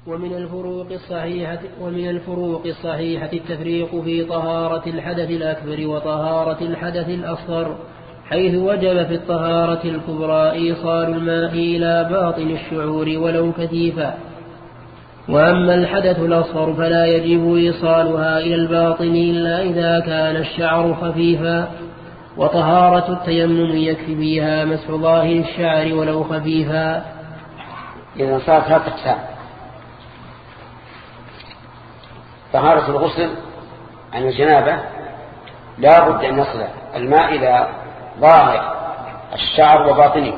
ومن الفروق الصحيحة التفريق في طهارة الحدث الأكبر وطهارة الحدث الأصغر، حيث وجب في الطهارة الكبرى إيصال الماء إلى باطن الشعور ولو كثيفا، وأما الحدث الأصغر فلا يجب إيصالها إلى الباطن إلا إذا كان الشعر خفيفا. وطهارة التيمم يكفي فيها مسح ظاهر الشعر ولو خفيفا. إذا صارت ثلاثة أقسام: طهارة الغسل عن الجنابة لا بد أن يصل الماء إلى ظاهر الشعر وباطنه،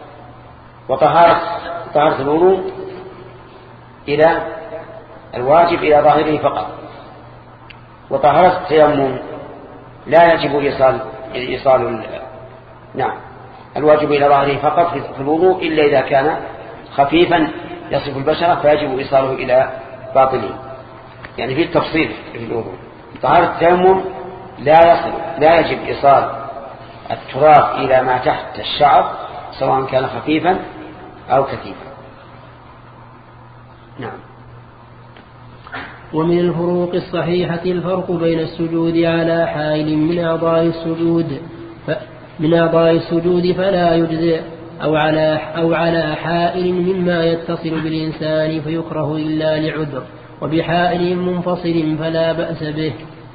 وطهارة الوضوء إلى الواجب إلى ظاهره فقط، وطهارة التيمم لا يجب إيصال الواجب إلى ظاهره فقط في الوضوء إلا إذا كان خفيفا يصف البشرة فيجب إيصاله إلى باطنه، يعني في التفصيل في الوضوء. طهارة التيمم لا يجب إيصال التراب إلى ما تحت الشعر سواء كان خفيفا أو كثيفا. نعم. ومن الفروق الصحيحة الفرق بين السجود على حائل من أعضاء السجود فلا يجزئ، أو على حائل مما يتصل بالإنسان فيكره إلا لعذر، وبحائل منفصل فلا بأس به.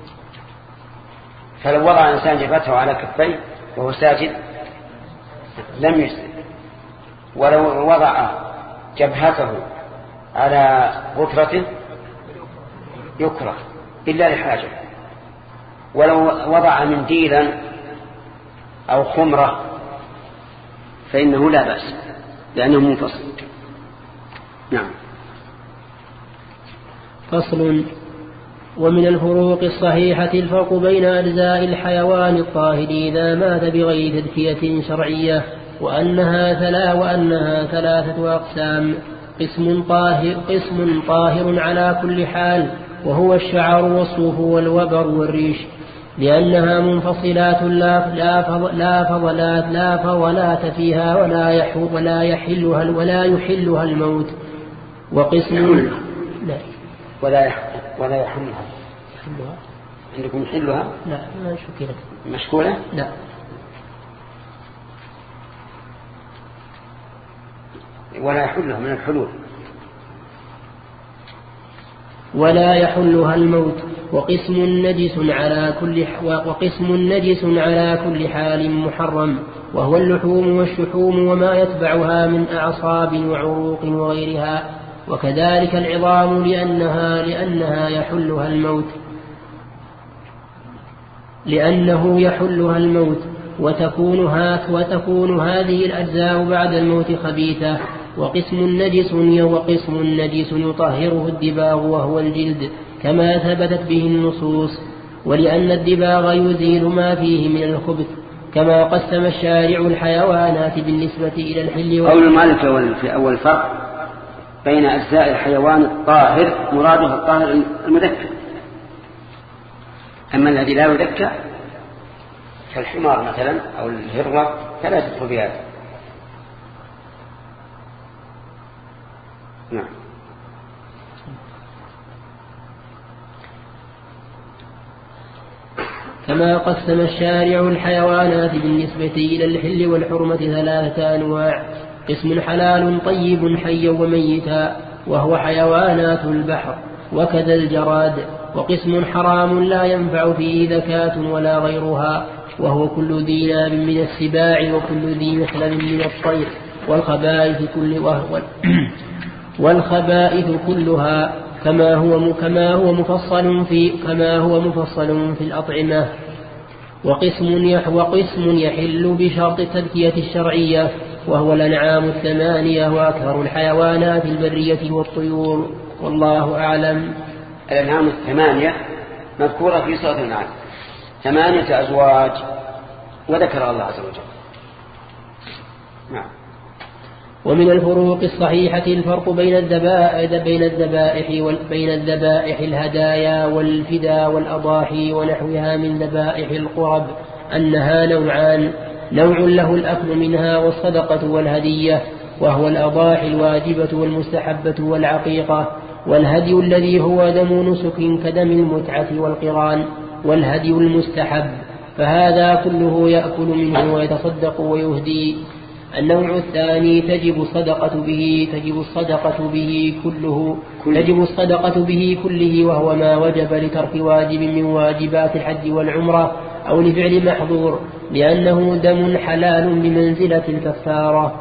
فلو وضع الإنسان جبهته على كفيه وهو ساجد لم يجزئ، ولو وضع جبهته على غترة يكره إلا لحاجة، ولو وضع منديلا أو خمرة فإنه لا بأس لأنه منفصل. نعم. فصل. ومن الفروق الصحيحة الفرق بين أجزاء الحيوان الطاهر إذا مات بغير تذكية شرعية، وأنها ثلاثة أقسام: قسم طاهر على كل حال، وهو الشعر والصوف والوبر والريش، لأنها منفصلات لا فضلات فيها ولا يحلها الموت. وقسم ولا يحلها. عندكم يحلها؟ لا، ما شكلت. مشكولة؟ لا. ولا يحلها من الحلول. ولا يحلها الموت. وقسم نجس على كل حال محرم، وهو اللحوم والشحوم وما يتبعها من أعصاب وعروق وغيرها، وكذلك العظام لأنه يحلها الموت، وتكون هذه الأجزاء بعد الموت خبيثة. وقسم النجس يطهره الدباغ وهو الجلد كما ثبتت به النصوص، ولأن الدباغ يزيل ما فيه من الخبث، كما قسم الشارع الحيوانات بالنسبة إلى الحل قول المؤلف في أول فرق بين أجزاء الحيوان الطاهر مراده الطاهر المذكر، أما الذي لا يذكر كالحمار مثلا أو الهرة فلا تدخل بهذا. نعم. كما قسم الشارع الحيوانات بالنسبة إلى الحل والحرمة ثلاثة أنواع: قسم حلال طيب حيا وميتا وهو حيوانات البحر وكذا الجراد، وقسم حرام لا ينفع فيه زكاة ولا غيرها، وهو كل ذي ناب من السباع وكل ذي مخلب من الطير، والخبائث كلها كما هو مفصل في الأطعمة. وقسم يحل بشرط التذكية الشرعية، وهو الأنعام 8 وأكثر الحيوانات البرية والطيور، والله أعلم. الأنعام 8 مذكورة في سورة الأنعام 8 أزواج، وذكر الله عز وجل. نعم. ومن الفروق الصحيحة الفرق بين الذبائح الهدايا والفدا والأضاحي ونحوها من ذبائح القرب، أنها نوعان: نوع له الأكل منها والصدقة والهدية، وهو الأضاحي الواجبة والمستحبة والعقيقة، والهدي الذي هو دم نسك كدم المتعة والقران، والهدي المستحب، فهذا كله يأكل منه ويتصدق ويهدي. النوع الثاني تجب الصدقة به كله، وهو ما وجب لترك واجب من واجبات الحج والعمرة أو لفعل محظور، لأنه دم حلال بمنزلة الكفارة.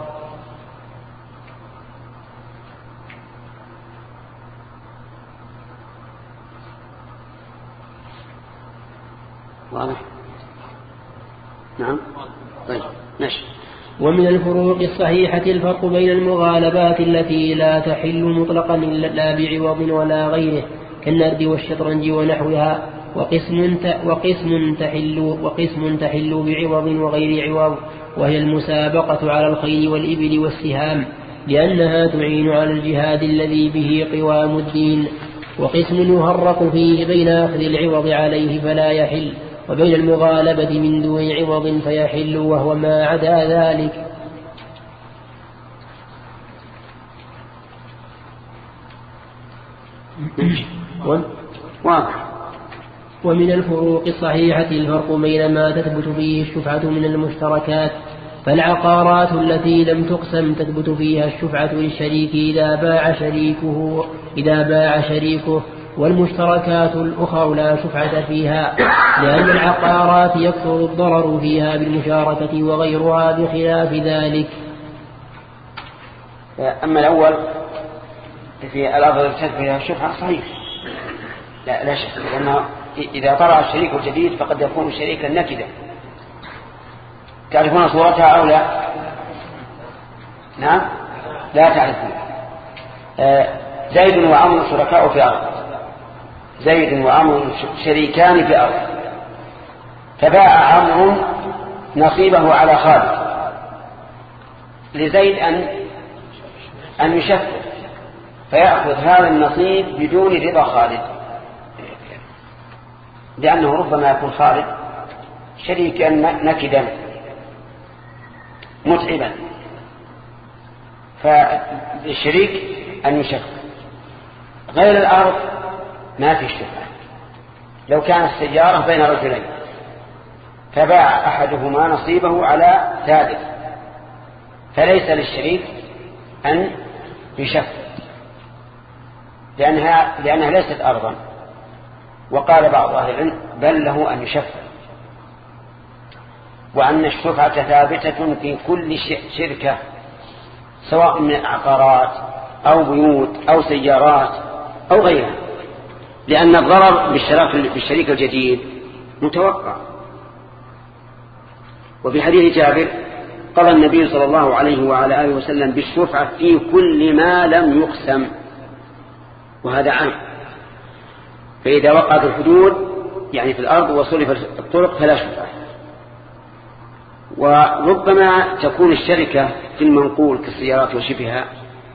واضح؟ نعم. طيب ماشي. ومن الفروق الصحيحة الفرق بين المغالبات التي لا تحل مطلقا لا بعوض ولا غيره كالنرد والشطرنج ونحوها، وقسم تحل بعوض وغير عوض، وهي المسابقة على الخيل والإبل والسهام، لأنها تعين على الجهاد الذي به قوام الدين. وقسم يهرق فيه بين أخذ العوض عليه فلا يحل، وبين المغالبة من دون عوض فيحل، وهو ما عدا ذلك. ومن الفروق الصحيحة الفرق بين ما تثبت فيه الشفعة من المشتركات، فالعقارات التي لم تقسم تثبت فيها الشفعة للشريك إذا باع شريكه، والمشتركات الأخرى لا شفعة فيها، لأن العقارات يكثر الضرر فيها بالمشاركة وغيرها بخلاف ذلك. أما الأول في الأرض التي فيها الشفعة صحيح لا شك، لأنه إذا طرأ الشريك الجديد فقد يكون شريكا نكدا. تعرفون صورتها أو لا؟ نعم لا تعرفون. زيد وعمر شركاء في أرض، زيد وعمر شريكان في أرض، فباع عمرو نصيبه على خالد، لزيد أن يشفع فيأخذ هذا النصيب بدون رضا خالد، لأنه ربما يكون خالد شريكا نكدا متعبا، فالشريك أن يشفع. غير الأرض ما في الشفعة. لو كانت السيارة بين رجلين فباع أحدهما نصيبه على ثالث، فليس للشريك أن يشفع لأنها ليست أرضا. وقال بعض أهل العلم بل له أن يشفع، وأن الشفعة ثابتة في كل شركة سواء من عقارات أو بيوت أو سيارات أو غيرها، لأن الضرر بالشريك الجديد متوقع. وفي حديث جابر قال النبي صلى الله عليه وعلى آله وسلم بالشفعة في كل ما لم يقسم، وهذا عام. فإذا وقعت الحدود يعني في الأرض وصلفت الطرق فلا شفعة. وربما تكون الشركة في المنقول كالسيارات وشبهها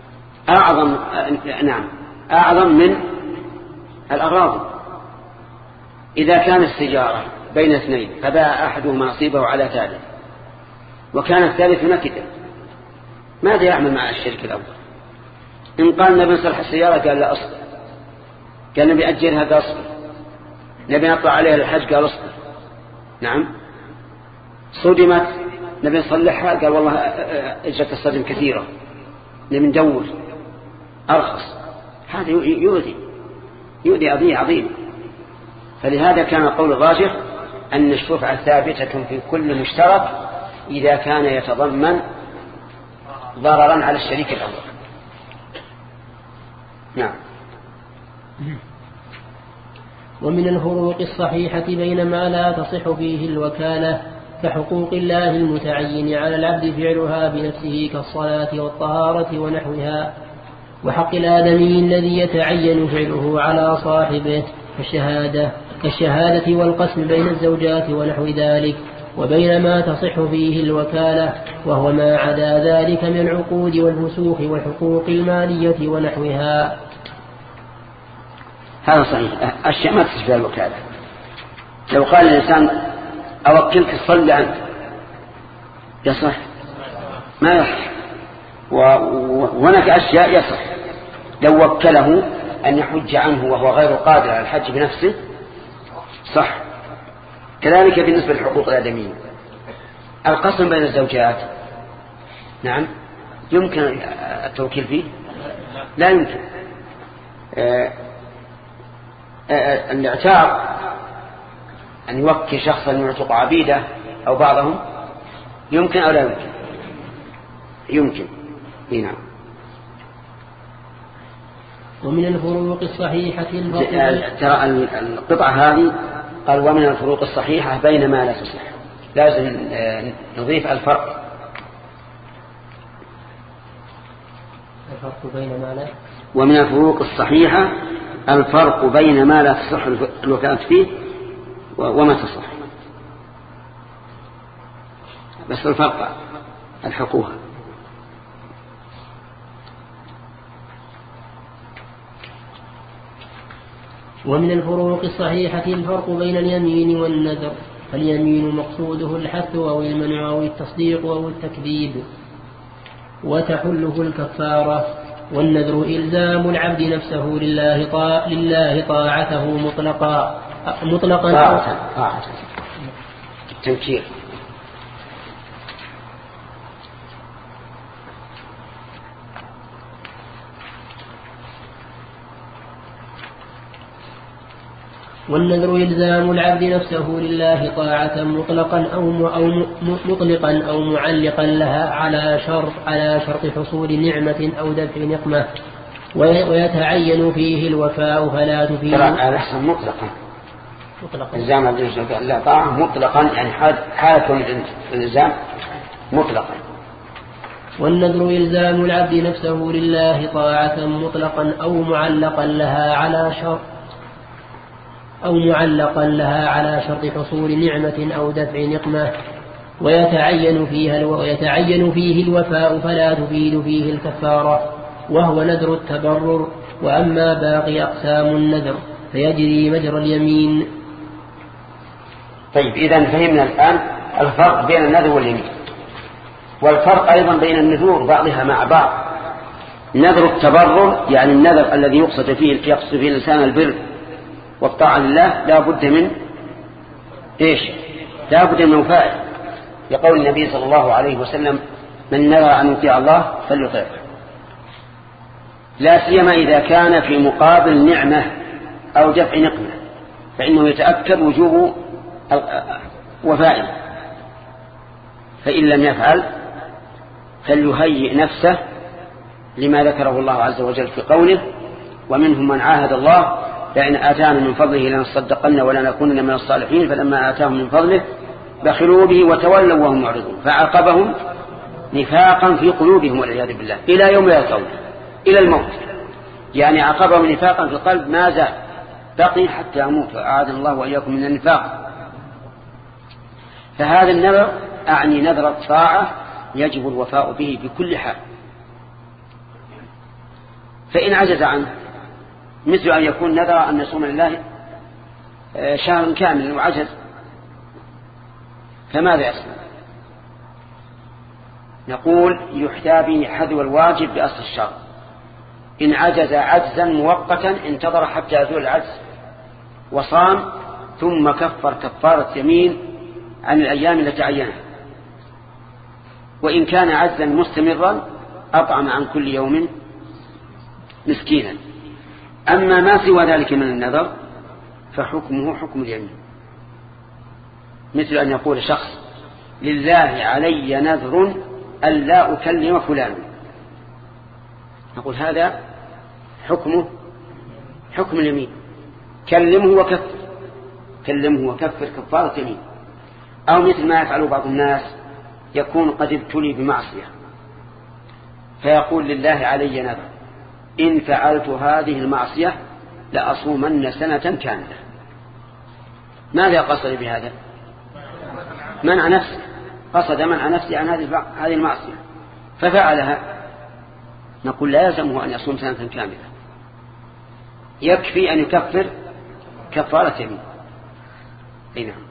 أعظم من الأراضي. إذا كان السيارة بين اثنين فباع أحدهما نصيبه على ثالث وكان الثالث نكدا، ماذا يعمل مع الشريك الأول؟ إن قال نبي نصلح السيارة قال لا أصبر، قال نبي أجلها قال أصبر، نبي نطلع عليها الحج قال أصبر. نعم. صدمت نبي نصلحها قال والله أجرة الصدم كثيرة، نبي ندور أرخص. هذا يؤذي قضية عظيمة. فلهذا كان القول الراجح أن الشفعة ثابتة في كل مشترك إذا كان يتضمن ضررا على الشريك الأول. نعم. ومن الفروق الصحيحة بين ما لا تصح فيه الوكالة كحقوق الله المتعين على العبد فعلها بنفسه كالصلاة والطهارة ونحوها، وحق الآدمي الذي يتعين فعله على صاحبه كالشهادة والقسم بين الزوجات ونحو ذلك، وبين ما تصح فيه الوكالة وهو ما عدا ذلك من العقود والفسوق والحقوق المالية ونحوها. هذا صحيح. أشياء ما تصح فيها الوكالة. لو قال الإنسان أوكلك تصلي عنك يصح؟ ما يصح. وهناك أشياء يصح. لو وكله أن يحج عنه وهو غير قادر على الحج بنفسه صح. كذلك بالنسبة للحقوق الآدمية. القسم بين الزوجات نعم يمكن التوكيل فيه؟ لا يمكن. الاعتاق أن يوكل شخصا يعتق عبيده أو بعضهم يمكن أو لا يمكن؟ يمكن. نعم. ومن الفروق الصحيحة ترى القطعة هذه قال ومن الفروق الصحيحة بين ما لا تصح، لازم نضيف الفرق بين ما لا. ومن الفروق الصحيحة الفرق بين ما لا تصح الوكالة فيه وما تصح، بس الفرق الحقوها. ومن الفروق الصحيحة الفرق بين اليمين والنذر، فاليمين مقصوده الحث أو المنع أو التصديق أو التكذيب وتحله الكفارة، والنذر إلزام العبد نفسه لله طاعته مطلقا طاعة التنكير. والنذر إلزام العبد نفسه لله طاعة مطلقا أو معلقا لها على شرط حصول نعمة أو دفع نقمة، ويتعين فيه الوفاء فلا تفيد. على أحسن مطلقا إلزام لا طاعة مطلقا يعني حالة الإلزام مطلقا. والنذر إلزام العبد نفسه لله طاعة مطلقا أو معلقا لها على شرط حصول نعمة أو دفع نقمة، ويتعين فيه الوفاء فلا تفيد فيه الكفارة، وهو نذر التبرر. وأما باقي أقسام النذر فيجري مجرى اليمين. طيب إذن فهمنا الآن الفرق بين النذر واليمين، والفرق أيضا بين النذور بعضها مع بعض. نذر التبرر يعني النذر الذي يقصد فيه الإنسان البر والطاعة لله لا بد من إيش؟ لا بد من وفائه، لقول النبي صلى الله عليه وسلم من نذر أن يطيع الله فليطيعه، لا سيما إذا كان في مقابل نعمة أو دفع نقمة فإنه يتأكد وجوب وفائه، فإن لم يفعل فليهيئ نفسه لما ذكره الله عز وجل في قوله ومنهم من عاهد الله لئن آتانا من فضله لنصدقن ولنكونن من الصالحين فلما آتاهم من فضله بخلوا به وتولوا وهم معرضون فعاقبهم نفاقا في قلوبهم والعياذ بالله إلى يوم يلقونه إلى الموت، يعني عاقبهم نفاقا في القلب ما زال بقي حتى يموت، فأعاذنا الله وإياكم من النفاق. فهذا النذر أعني نذر الطاعة يجب الوفاء به بكل حال، فإن عجز عنه مثل أن يكون نذر أن يصوم لله شهر كامل وعجز فماذا يصنع؟ نقول يحتى به حذو الواجب بأصل الشرط. إن عجز عجزا مؤقتا انتظر حتى يزول العجز وصام ثم كفر كفارة يمين عن الأيام التي عينها. وإن كان عجزا مستمرا أطعم عن كل يوم مسكينا. أما ما سوى ذلك من النذر فحكمه حكم اليمين، مثل أن يقول شخص لله علي نذر ألا أكلم فلان، نقول هذا حكمه حكم اليمين، كلمه وكفر كفارة يمين. أو مثل ما يفعل بعض الناس يكون قد ابتلي بمعصية فيقول لله علي نذر إن فعلت هذه المعصية لأصومن سنة كاملة. ماذا قصد بهذا؟ منع نفسه، قصد منع نفسه عن هذه المعصية ففعلها. نقول لا يلزمه أن يصوم سنة كاملة، يكفي أن يكفر كفارة يمين. نعم.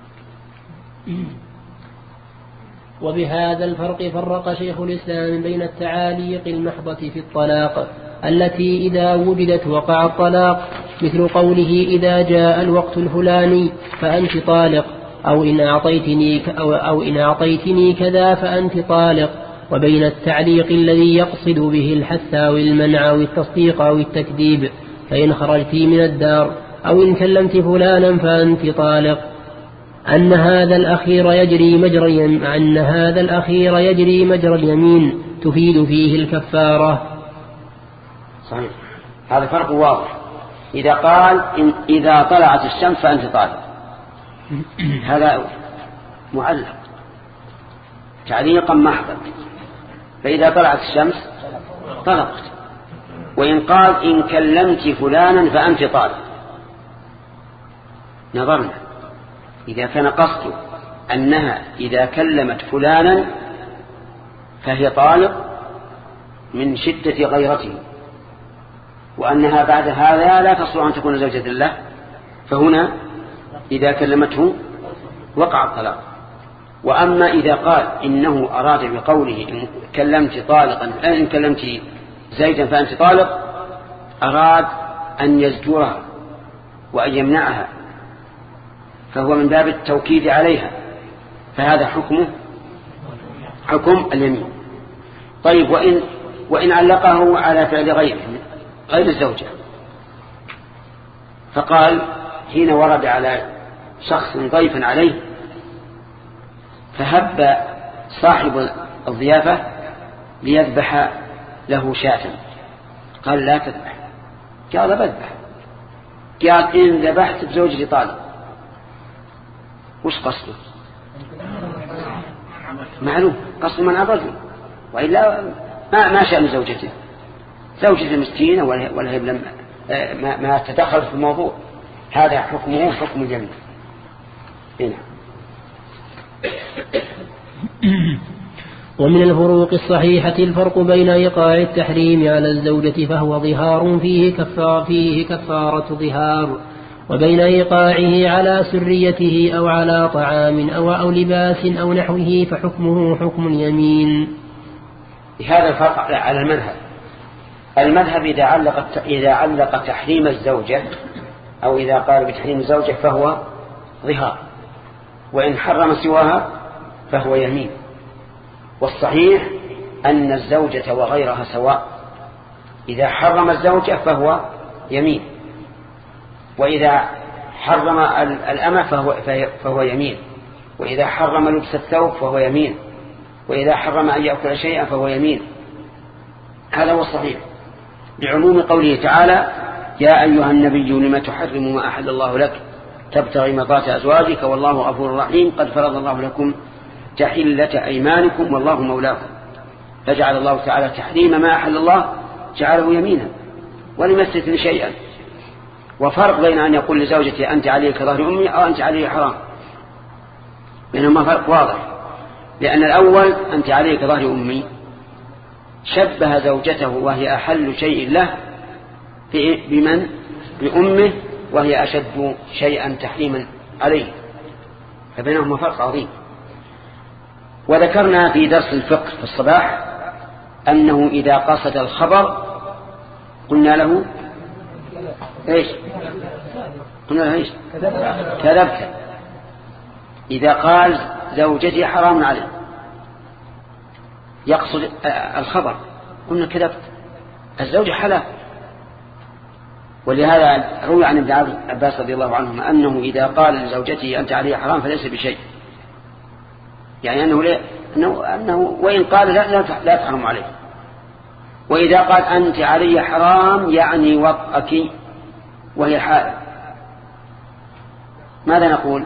وبهذا الفرق فرق شيخ الإسلام بين التعاليق المحضة في الطلاق التي إذا وجدت وقع الطلاق، مثل قوله إذا جاء الوقت الفلاني فأنت طالق، أو إن أعطيتني كذا فأنت طالق، وبين التعليق الذي يقصد به الحث أو المنع أو التصديق أو التكذيب، فإن خرجت من الدار أو إن كلمت فلانا فأنت طالق، أن هذا الأخير يجري مجرى اليمين تفيد فيه الكفارة. صحيح، هذا فرق واضح. إذا قال إذا طلعت الشمس فأنت طالق، هذا معلق تعليقا محضا، فإذا طلعت الشمس طلقت. وإن قال إن كلمت فلانا فأنت طالق، نظرنا إذا كان قصده أنها إذا كلمت فلانا فهي طالق من شدة غيرته، وأنها بعد هذا لا تصلح أن تكون زوجة له، فهنا إذا كلمته وقع الطلاق. وأما إذا قال إنه أراد بقوله إن كلمت طالقا إن كلمت زيدا فأنت طالق، أراد أن يزجرها وأن يمنعها، فهو من باب التوكيد عليها، فهذا حكم اليمين. طيب وإن علقه على فعل غير الزوجة، فقال حين ورد على شخص ضيفا عليه فهب صاحب الضيافة ليذبح له شاة، قال لا تذبح، قال بذبح، قال إن ذبحت بزوجتي طالق. وش قصده؟ معلوم قصد من الرجل، وإلا ما شأن زوجته مسكينة ولا هي ما تدخل في الموضوع. هذا حكمه حكم اليمين. هنا ومن الفروق الصحيحة الفرق بين إيقاع التحريم على الزوجة فهو ظهار فيه كفارة ظهار، وبين إيقاعه على سريته أو على طعام أو لباس أو نحوه فحكمه حكم اليمين. هذا الفرق على المذهب إذا علق تحريم الزوجة أو إذا قال بتحريم الزوجة فهو ظهار، وإن حرم سواها فهو يمين. والصحيح أن الزوجة وغيرها سواء، إذا حرم الزوجة فهو يمين، وإذا حرم الأمة فهو يمين، وإذا حرم لبس الثوب فهو يمين، وإذا حرم أن يأكل شيئا فهو يمين. هذا هو الصحيح، لعموم قوله تعالى يا أيها النبي لما تحرم ما أحل الله لك تبتغي مرضات أزواجك والله غفور رحيم قد فرض الله لكم تحلة أيمانكم والله مولاكم. فجعل الله تعالى تحريم ما أحل الله جعله يمينا ولم يستثن شيئا. وفرق بين أن يقول لزوجتي أنت علي كظهر أمي أو أنت علي حرام، بينهما فرق واضح. لأن الأول أنت علي كظهر أمي شبه زوجته وهي أحل شيء له بمن؟ بأمه، وهي أشد شيئا تحريما عليه، فبينهما فرق عظيم. وذكرنا في درس الفقه في الصباح أنه إذا قصد الخبر قلنا له إيش؟ قلنا له إيش؟ كذبت. إذا قال زوجتي حرام عليه يقصد الخبر قلنا كذبت، الزوج حلال. ولهذا روي عن ابن عباس رضي الله عنهما أنه إذا قال لزوجته أنت عليه حرام فليس بشيء، يعني أنه وإن قال لا تحرم عليه. وإذا قال أنت علي حرام يعني وطأك وهي حائل، ماذا نقول؟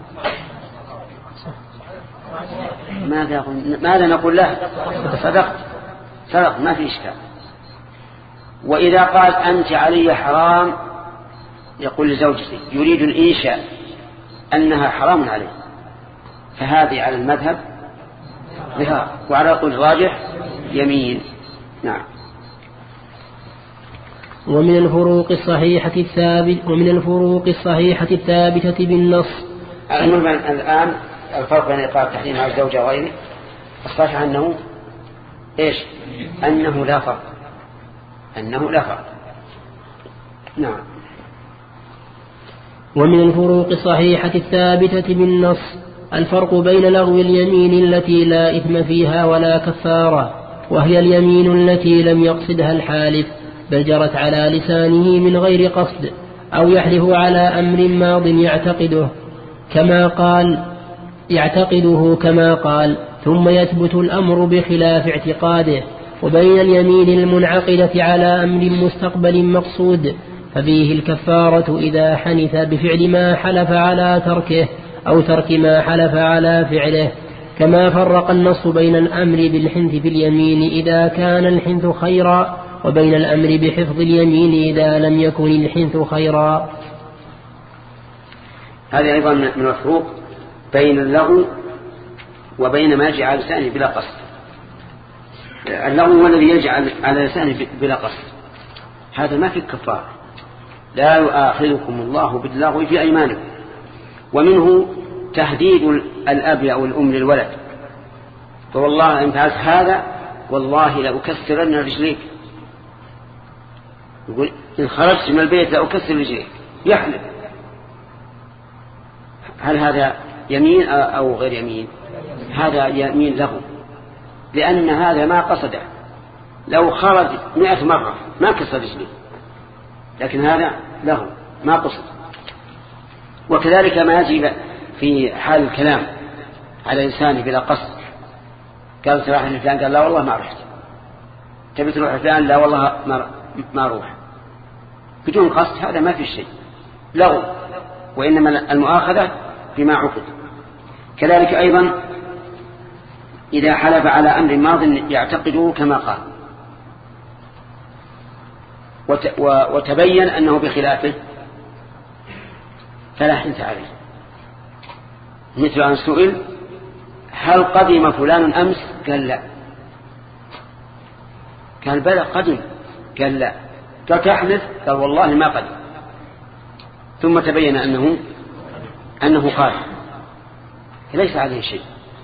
ماذا نقول له؟ صدق ما في إشكال. وإذا قال أنت علي حرام يقول لزوجته يريد الإنشاء أنها حرام عليه، فهذه على المذهب ظهار، وعلى قول الراجح يمين. نعم. ومن الفروق الصحيحة الثابتة بالنص. الآن الفرق بين إيقاع التحريم على الزوجة وغيره الصحيح أنه إيش؟ أنه لا فرق، أنه لا فرق. نعم. ومن الفروق الصحيحة الثابتة بالنص الفرق بين لغو اليمين التي لا إثم فيها ولا كفارة، وهي اليمين التي لم يقصدها الحالف بل جرت على لسانه من غير قصد، أو يحلف على أمر ماض يعتقده كما قال ثم يثبت الأمر بخلاف اعتقاده، وبين اليمين المنعقدة على أمر مستقبل مقصود ففيه الكفارة إذا حنث بفعل ما حلف على تركه أو ترك ما حلف على فعله، كما فرق النص بين الأمر بالحنث في اليمين إذا كان الحنث خيرا وبين الأمر بحفظ اليمين إذا لم يكن الحنث خيرا. هذه أيضا من الفروق بين اللغو وبين ما يجي على لسانه بلا قصد. اللغو هو الذي يجي على لسانه بلا قصد، هذا ما في كفارة، لا يؤاخذكم الله باللغو في أيمانكم. ومنه تهديد الأب أو الأم للولد، فوالله إن فعلت هذا والله لأكسرن رجليك، يقول إن خرجت من البيت لأكسر رجليك، يحلف. هل هذا يمين أو غير يمين؟ هذا يمين له، لأن هذا ما قصده، لو خرج 100 مرة ما كسر رجليه، لكن هذا له ما قصد. وكذلك ما يجب في حال الكلام على لسانه بلا قصد، قال سراحة لفلان قال لا والله ما رحت، تبي تروح لفلان لا والله ما روح، بدون قصد، هذا ما في شيء لغو، وإنما المؤاخذة بما عقد. كذلك أيضا إذا حلف على أمر ماض يعتقده كما قال وتبين أنه بخلافه فلا حنث عليه، مثل أن سئل هل قدم فلان أمس؟ قال لا، قال بلى قدم، قال لا، قال تحلف؟ قال والله ما قدم، ثم تبين أنه قال، ليس عليه شيء،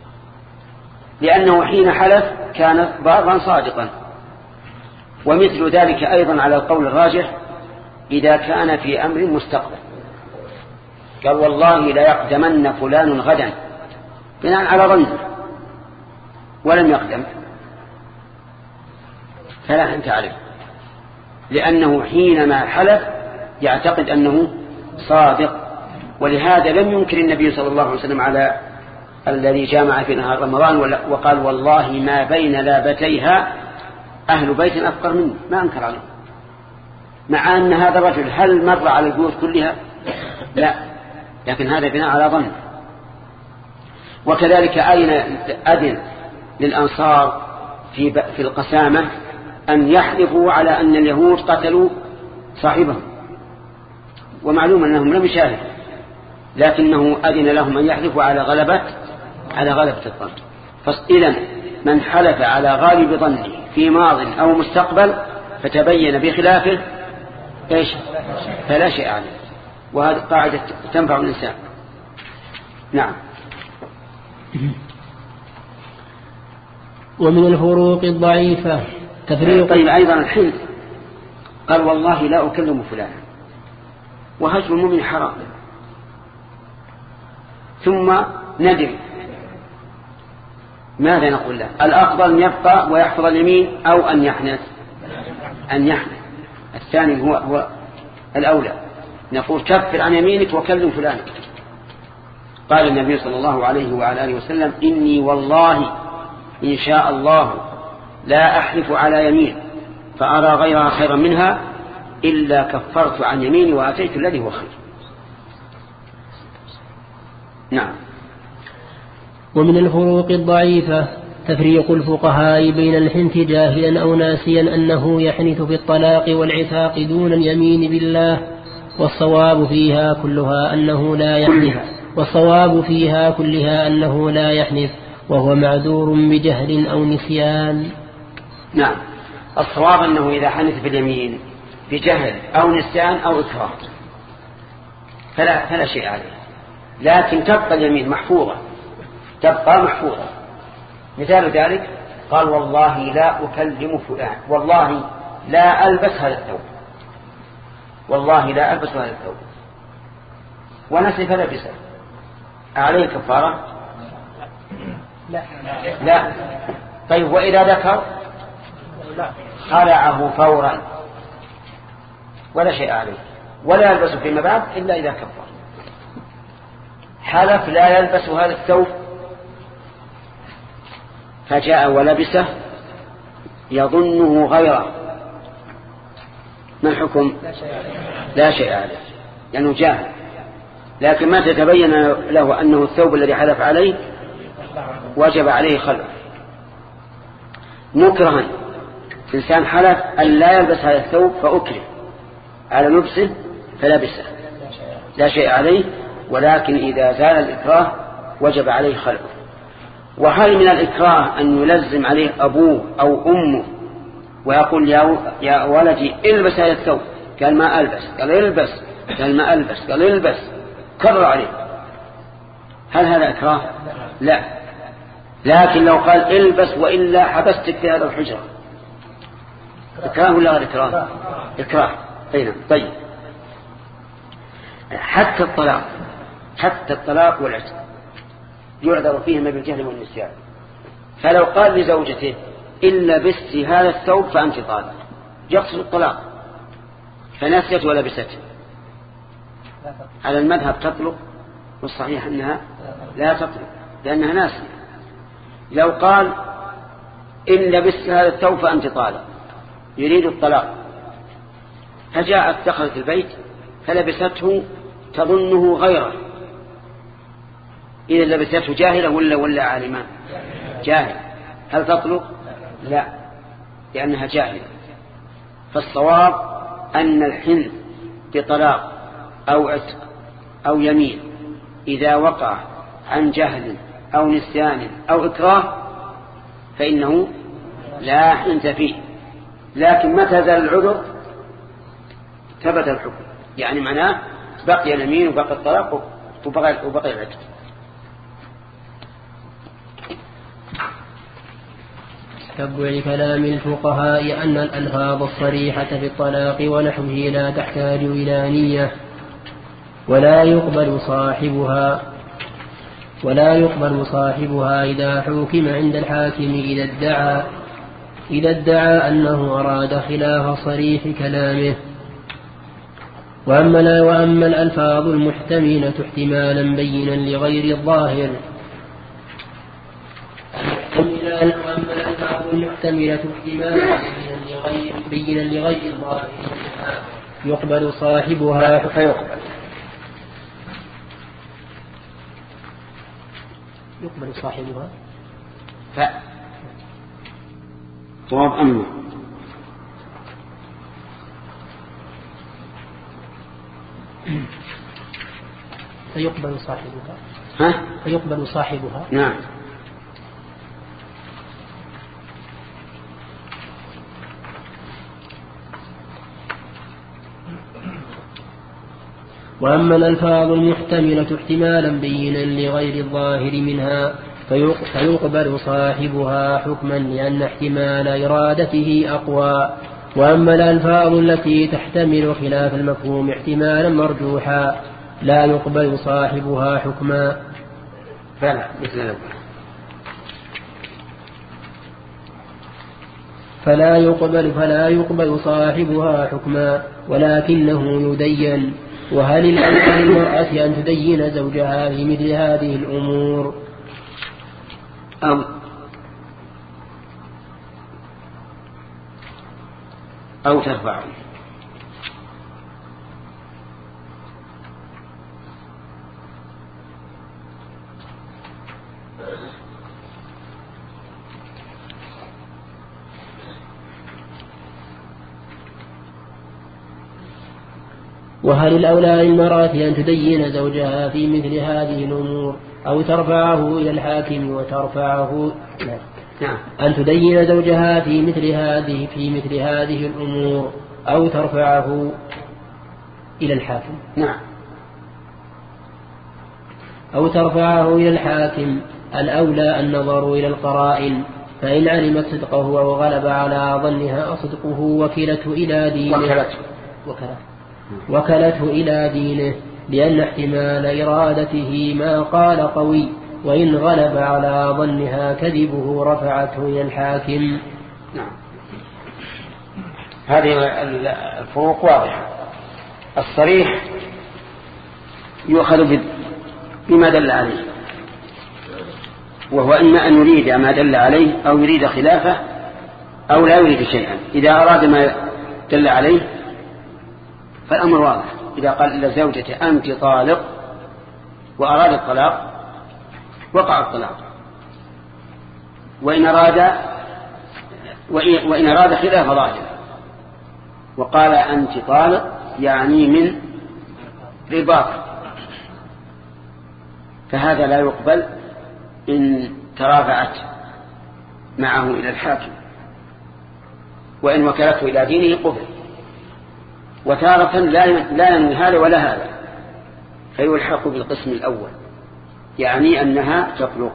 لأنه حين حلف كان بارا صادقا. ومثل ذلك أيضا على القول الراجح إذا كان في أمر مستقبل، قال والله لا يقدمن فلان غدا بناء على ظنه ولم يقدم، فلا أنت عليه، لأنه حينما حلف يعتقد أنه صادق. ولهذا لم ينكر النبي صلى الله عليه وسلم على الذي جامع في نهار رمضان وقال والله ما بين لابتيها أهل بيت أفقر مني، ما أنكر عليه، مع أن هذا الرجل هل مر على البيوت كلها؟ لا، لكن هذا بناء على ظن. وكذلك أذن للأنصار في القسامة أن يحلفوا على أن اليهود قتلوا صاحبهم، ومعلوم أنهم لم يشاركوا، لكنه أذن لهم أن يحلفوا على غلبة الظن. فإذا من حلف على غالب ظنه في ماض أو مستقبل فتبين بخلافه إيش؟ فلا شيء عليه، وهذه قاعدة تنفع الإنسان. نعم. ومن الفروق الضعيفة تفريق. طيب أيضا الحلف، قال والله لا أكلم فلانا، وهجر المؤمن حرام، ثم ندم، ماذا نقول له؟ الأفضل أن يبقى ويحفظ اليمين أو أن يحنث؟ الثاني هو الأولى. نقول كفر عن يمينك وكلم فلان. قال النبي صلى الله عليه وعلى آله وسلم إني والله إن شاء الله لا أحلف على يمين فأرى غيرها خيرا منها إلا كفرت عن يميني وأتيت الذي هو خير. نعم. ومن الفروق الضعيفة تفريق الفقهاء بين الحنث جاهلا أو ناسيا أنه يحنث في الطلاق والعتاق دون اليمين بالله، والصواب فيها كلها أنه لا يحنث وهو معذور بجهل أو نسيان. نعم، الصواب أنه إذا حنث في اليمين بجهل أو نسيان أو إكراه فلا شيء عليه، لكن تبقى اليمين محفوظة، مثال ذلك قال والله لا أكلم فلان، والله لا ألبس هذا الثوب، والله لا ألبس هذا الثوب، ونسي فلبسه، عليه كفارة؟ لا. طيب وإذا ذكر خلعه فورا ولا شيء عليه ولا يلبس فيما بعد إلا إذا كفر. حلف لا يلبس هذا الثوب فجاء ولبسه يظنه غيره، ما الحكم؟ لا شيء عليه لأنه جاهل، لكن ما تتبين له أنه الثوب الذي حلف عليه وجب عليه خلعه. مكرها، إنسان حلف أن لا يلبس هذا الثوب فأكره على لبسه فلبسه، لا شيء عليه، ولكن إذا زال الإكراه وجب عليه خلعه. وهل من الإكراه أن يلزم عليه أبوه أو أمه ويقول يا ولدي البس هذا الثوب؟ قال ما ألبس، قال البس، قال ما ألبس، قال البس، كرر عليه. هل هذا إكراه؟ لا. لكن لو قال البس وإلا حبستك في هذا الحجرة، إكراه ولا غير إكراه؟ إكراه. طيب حتى الطلاق والعتق يعذر فيهما بالجهل والنسيان. فلو قال لزوجته إن لبست هذا الثوب فأنت طالق، يقصد الطلاق، فنسيت ولبسته، على المذهب تطلق، والصحيح أنها لا تطلق لأنها ناسية. لو قال إن لبست هذا الثوب فأنت طالق، يريد الطلاق، فجاءت دخلت البيت فلبسته تظنه غيره، إذا لبسته جاهلة ولا عالمة؟ جاهل. هل تطلق؟ لا، لأنها جاهلة. فالصواب أن الحنث بطلاق أو عتق أو يمين إذا وقع عن جهل أو نسيان أو إكراه فإنه لا حنث فيه، لكن متى زال العذر ثبت الحكم، يعني معناه بقي اليمين وبقي الطلاق وبقي العتق. تبع كلام الفقهاء أن الألفاظ الصريحة في الطلاق ونحوه لا تحتاج إلى نية، ولا يقبل صاحبها إذا حكم عند الحاكم إذا ادعى أنه أراد خلاف صريح كلامه. وأما الألفاظ المحتملة احتمالا بينا لغير الظاهر يقبل صاحبها صواب أما فيقبل صاحبها. نعم. وأما الألفاظ المحتملة احتمالا بينا لغير الظاهر منها فيقبل صاحبها حكما لأن احتمال إرادته أقوى. وأما الألفاظ التي تحتمل خلاف المفهوم احتمالا مرجوحا لا يقبل صاحبها حكما. فلا يقبل صاحبها حكما ولكنه يدين. وهل الأولى للمرأة أن تدين زوجها في مثل هذه الأمور أو ترفعه؟ وهل الأولى للمرأة أن تدين زوجها في مثل هذه الأمور أو ترفعه إلى الحاكم وترفعه أن تدين زوجها في مثل هذه الأمور أو ترفعه إلى الحاكم؟ نعم. أو ترفعه إلى الحاكم. الأولى النظر إلى القرائن فإن علمت صدقه وغلب على ظنها صدقه وكلته إلى دينه لأن احتمال إرادته ما قال قوي، وإن غلب على ظنها كذبه رفعته إلى الحاكم. نعم. هذه الفروق واضحة. الصريح يؤخذ بما دل عليه، وهو إما أن يريد ما دل عليه أو يريد خلافه أو لا يريد شيئا. إذا أراد ما دل عليه فالأمر واضح. إذا قال إلى زوجته أنت طالق وأراد الطلاق وقع الطلاق. وإن أراد خلاف ظاهر وقال أنت طالق يعني من رباط، فهذا لا يقبل إن ترافعت معه إلى الحاكم، وإن وكلته إلى دينه قبل. وتارة لا ينوي هذا ولا هذا فيلحق بالقسم الأول، يعني أنها تطلق.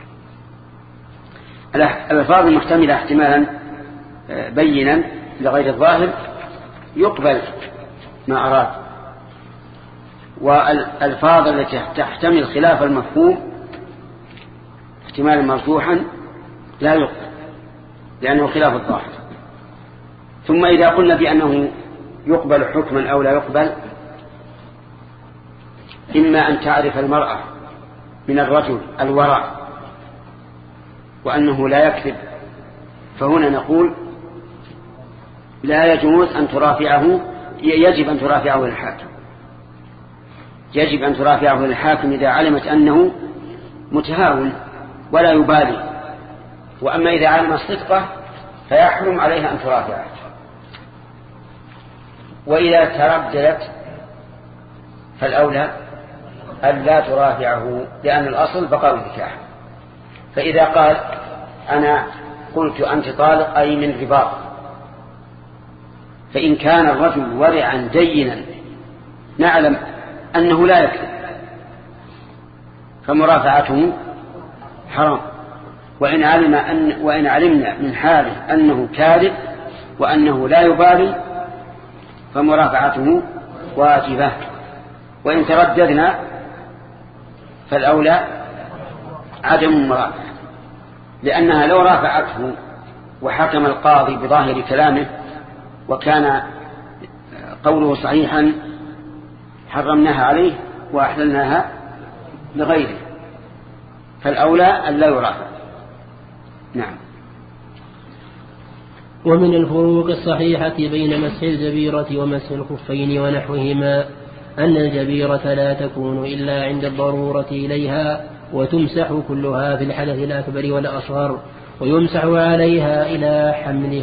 الألفاظ المحتملة احتمالا بينا لغير الظاهر يقبل ما أراد، والألفاظ التي تحتمل خلاف المفهوم احتمالا مرجوحا لا يقبل لأنه خلاف الظاهر. ثم إذا قلنا بأنه يقبل حكما أو لا يقبل، إما أن تعرف المرأة من الرجل الورع وأنه لا يكذب، فهنا نقول لا يجوز أن ترافعه، يجب أن ترافعه للحاكم، يجب أن ترافعه للحاكم إذا علمت أنه متهاون ولا يبالي. وأما إذا علم الصدقة فيحرم عليها أن ترافعه. وإذا ترددت فالأولى أن لا ترافعه، لأن الأصل بقاء النكاح. فإذا قال أنا قلت أنت طالق أي من رباط، فإن كان الرجل ورعا دينا نعلم أنه لا يكذب فمرافعته حرام. وإن علمنا من حاله أنه كاذب وأنه لا يبالي فمرافعته واجبة. وإن ترددنا فالأولى عدم المرافعة، لأنها لو رافعته وحكم القاضي بظاهر كلامه وكان قوله صحيحا حرمناها عليه وأحللناها لغيره، فالأولى أن لا يرافع. نعم. ومن الفروق الصحيحة بين مسح الجبيرة ومسح الخفين ونحوهما أن الجبيرة لا تكون إلا عند الضرورة إليها، وتمسح كلها في الحدث الأكبر والأصغر، ويمسح عليها إلى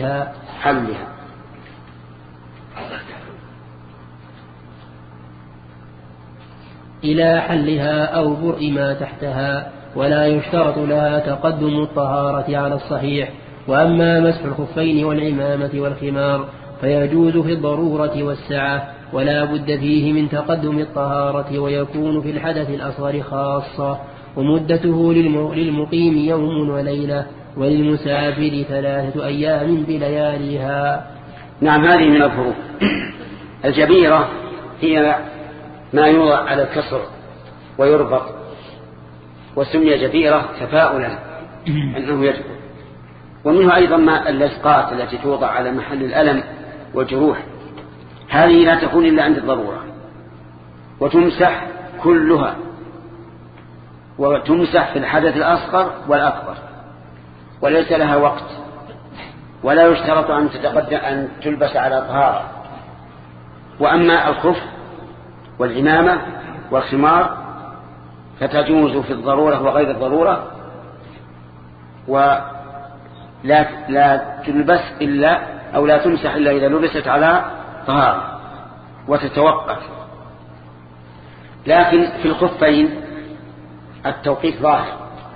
حلها أو برء ما تحتها، ولا يشترط لها تقدم الطهارة على الصحيح. وأما مسح الخفين والعمامة والخمار فيجوز في الضرورة والسعة، ولا بد فيه من تقدم الطهارة، ويكون في الحدث الأصغر خاصة، ومدته للمقيم يوم وليلة، وللمسافر 3 أيام بلياليها. نعم. هذه من الفروق. الجبيرة هي ما يوضع على الكسر ويربط، وسمي جبيرة تفاؤلا أنه يجب. ومنه أيضا ما اللزقات التي توضع على محل الألم والجروح، هذه لا تكون إلا عند الضرورة، وتمسح كلها، وتمسح في الحدث الأصغر والأكبر، وليس لها وقت، ولا يشترط أن تلبس على طهارة. وأما الخف والعمامة والخمار فتجوز في الضرورة وغير الضرورة، ولا تلبس إلا أو لا تمسح إلا إذا لبست على طهارة وتتوقف. لكن في الخفين التوقيف ظاهر،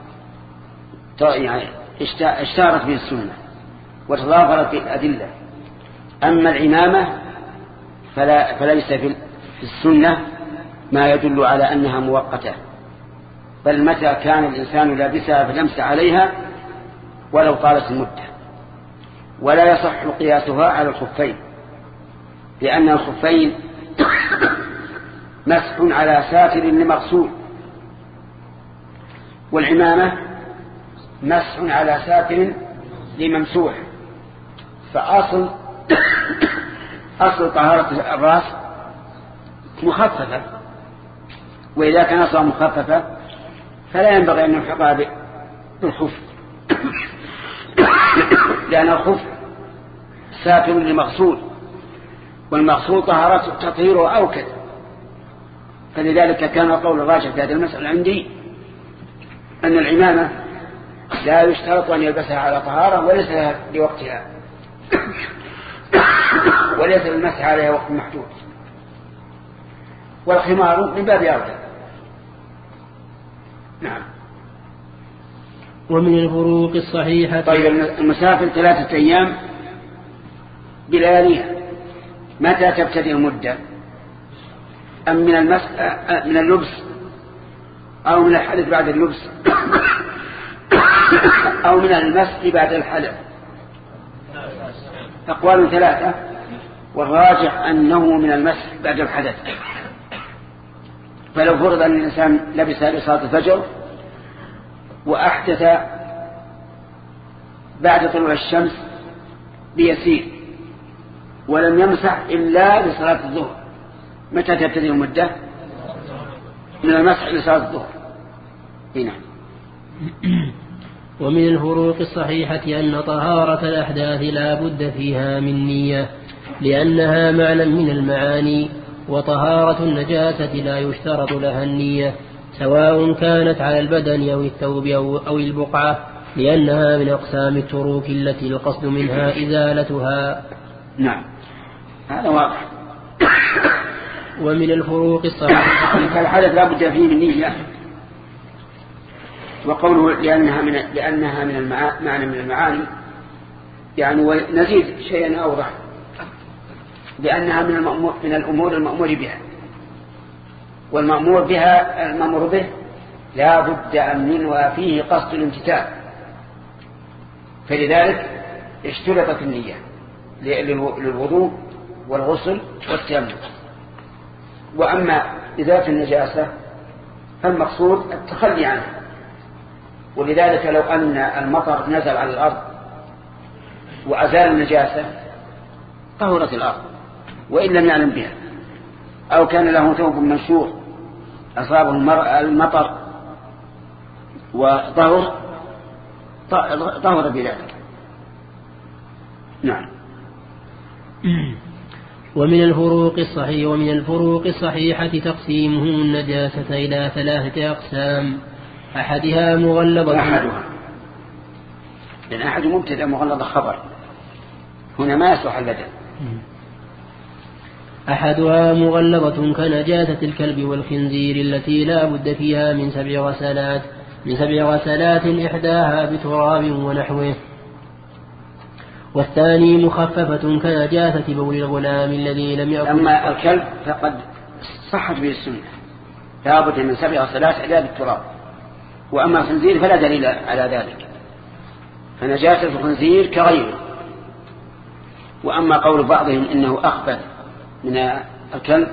يعني اشتهرت به السنة وتظاهرت الأدلة. أما العمامة فليس في السنة ما يدل على أنها مؤقتة، بل متى كان الإنسان لابسها فلمس عليها ولو طالت المدة. ولا يصح قياسها على الخفين، لأن الخفين مسح على ساتر لمغسول، والعمامة مسح على ساتر لممسوح. فأصل طهارة الرأس مخففة، وإذا كان أصلا مخففة فلا ينبغي أن نلحقها بالخف، لأن الخف ساتر لمغسول، والمغسول طهارته تطهيره أوكد. فلذلك كان قول الراجح في هذه المسألة عندي أن العمامة لا يشترط أن يلبسها على طهارة وليس لها لوقتها، وليس للمسح عليها وقت محدود. والخمار من باب أولى. نعم. ومن الفروق الصحيحة. طيب المسافر 3 أيام بلياليها، متى تبتدئ المدة؟ أم من اللبس، أو من الحدث بعد اللبس، أو من المسح بعد الحدث؟ أقوال 3، والراجح أنه من المسح بعد الحدث. فلو فرض أن الإنسان لبس لصلاة الفجر وأحدث بعد طلوع الشمس بيسير ولم يمسح إلا لصلاة الظهر، متى تبتدئ المدة؟ من المسح لصلاة الظهر. هنا. ومن الفروق الصحيحة أن طهارة الأحداث لا بد فيها من نية، لأنها معنى من المعاني، وطهارة النجاسة لا يشترط لها النية، سواء كانت على البدن أو الثوب أو البقعة، لأنها من أقسام التروك التي القصد منها إزالتها. نعم، هذا واضح. ومن الفروق الصحيحة فالحدث لا بد فيه من نية. وقوله لأنها من معنى من المعاني، يعني ونزيد شيئا أوضح، لأنها من الأمور المأمور بها، والمأمور بها المأمور به لا بد أن ينوى فيه قصد الامتثال، فلذلك اشترطت النية للوضوء والغسل والتيمم. وأما إزالة النجاسة فالمقصود التخلي عنها، ولذلك لو أن المطر نزل على الأرض وأزال النجاسة طهرت الأرض وإن لم يعلم بها، أو كان له ثوب منشور أصابه المطر وطهر بذلك. نعم. ومن الفروق الصحيحة تقسيمه النجاسة إلى 3 أقسام، أحدها مغلظة. لأن أحد مبتدأ مغلظة خبر، هنا ما يصلح البدل. أحدها مغلظة كنجاسة الكلب والخنزير التي لا بد فيها من 7 غسلات إحداها بتراب ونحوه. والثاني مخففة كنجاسة بول الغلام الذي لم يأكل. أما الكلب فقد صحت به السنة، لا بد من 7 غسلات إلا بالتراب. وأما الخنزير فلا دليل على ذلك، فنجاسة الخنزير كغيره. وأما قول بعضهم إنه أخبث من الكلب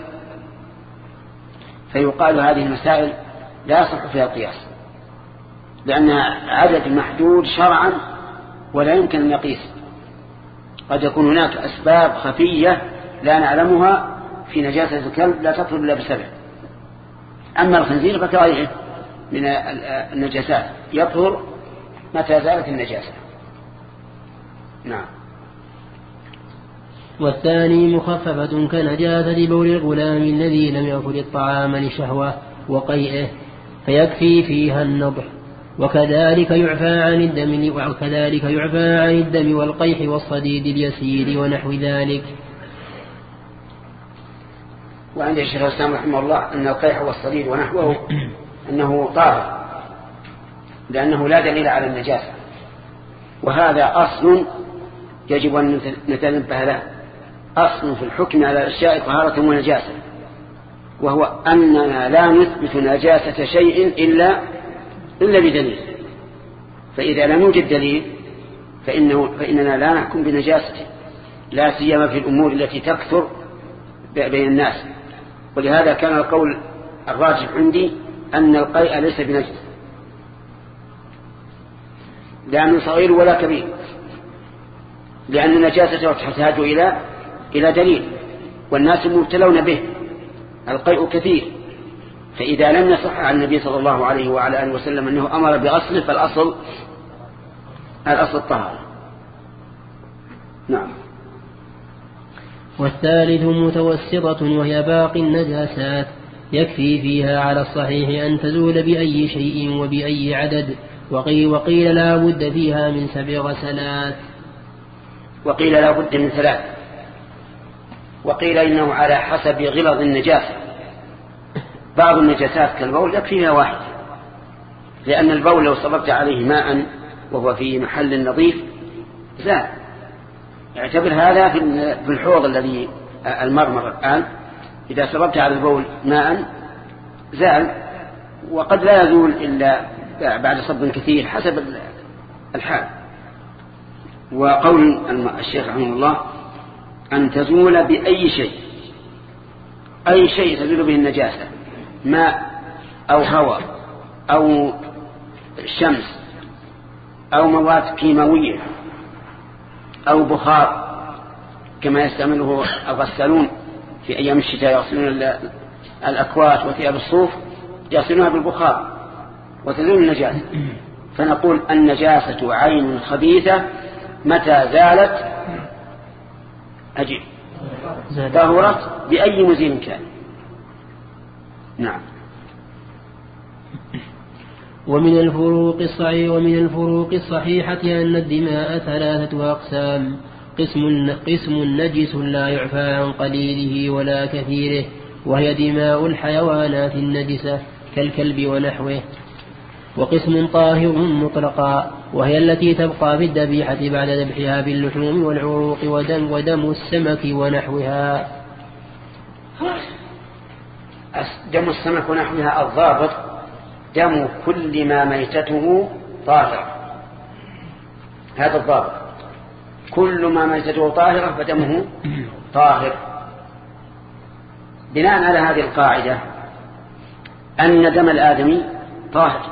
فيقال هذه المسائل لا يصح فيها القياس، لأنها عدد محدود شرعا ولا يمكن أن يقيس. قد يكون هناك أسباب خفية لا نعلمها في نجاسة الكلب لا تطهر إلا ب7. أما الخنزير فكغيره من النجاسات يطهر متى زالت النجاسة. نعم. والثاني مخففة كنجاسة بول الغلام الذي لم يأكل الطعام لشهوة وقيئه فيكفي فيها النضح. وكذلك يعفى عن الدم والقيح والصديد اليسير ونحو ذلك. وعند الشيخ الإسلام رحمه الله أن القيح والصديد ونحوه أنه طاهر، لأنه لا دليل على النجاسة، وهذا أصل يجب أن نتنبه له، أصل في الحكم على الأشياء طهارة ونجاسة، وهو أننا لا نثبت نجاسة شيء إلا بدليل. فإذا لم يوجد دليل فإننا لا نحكم بنجاسته، لا سيما في الأمور التي تكثر بين الناس. ولهذا كان القول الراجح عندي أن القيء ليس بنجس، لا من صغير ولا كبير، لأن نجاسته تحتاج إلى دليل، والناس مبتلون به، القيء كثير. فإذا لم يصح عن النبي صلى الله عليه وعلى آله وسلم أنه أمر بغسله فالأصل الطهارة. نعم. والثالث متوسطة وهي باقي النجاسات، يكفي فيها على الصحيح أن تزول بأي شيء وبأي عدد، وقيل لا بد فيها من 7 غسلات، وقيل لا بد من 3، وقيل إنه على حسب غلظ النجاسة. بعض النجاسات كالبول يكفيها 1، لأن البول لو صببت عليه ماء وهو في محل نظيف زال. اعتبر هذا في الحوض الذي المرمر الآن، إذا صببت على البول ماء زال، وقد لا يزول إلا بعد صب كثير حسب الحال. وقول الشيخ رحمه الله أن تزول بأي شيء، أي شيء تزول به النجاسة، ماء أو هواء أو شمس أو مواد كيماوية أو بخار كما يستعمله الغسالون في أيام الشتاء، يغسلون الأكوات وثياب الصوف يغسلونها بالبخار وتزول النجاسة. فنقول النجاسة عين خبيثة متى زالت طهرت بأي مزيل كان. نعم. ومن الفروق الصحيحة أن الدماء 3 أقسام: قسم نجس لا يعفى عن قليله ولا كثيره، وهي دماء الحيوانات النجسة كالكلب ونحوه، وقسم طاهر مطلقا، وهي التي تبقى في الذبيحة بعد ذبحها باللحوم والعروق ودم السمك ونحوها. دم السمك ونحوها الضابط دم كل ما ميتته طاهرة، هذا الضابط، كل ما ميتته طاهرة فدمه طاهر. بناء على هذه القاعدة أن دم الآدمي طاهر،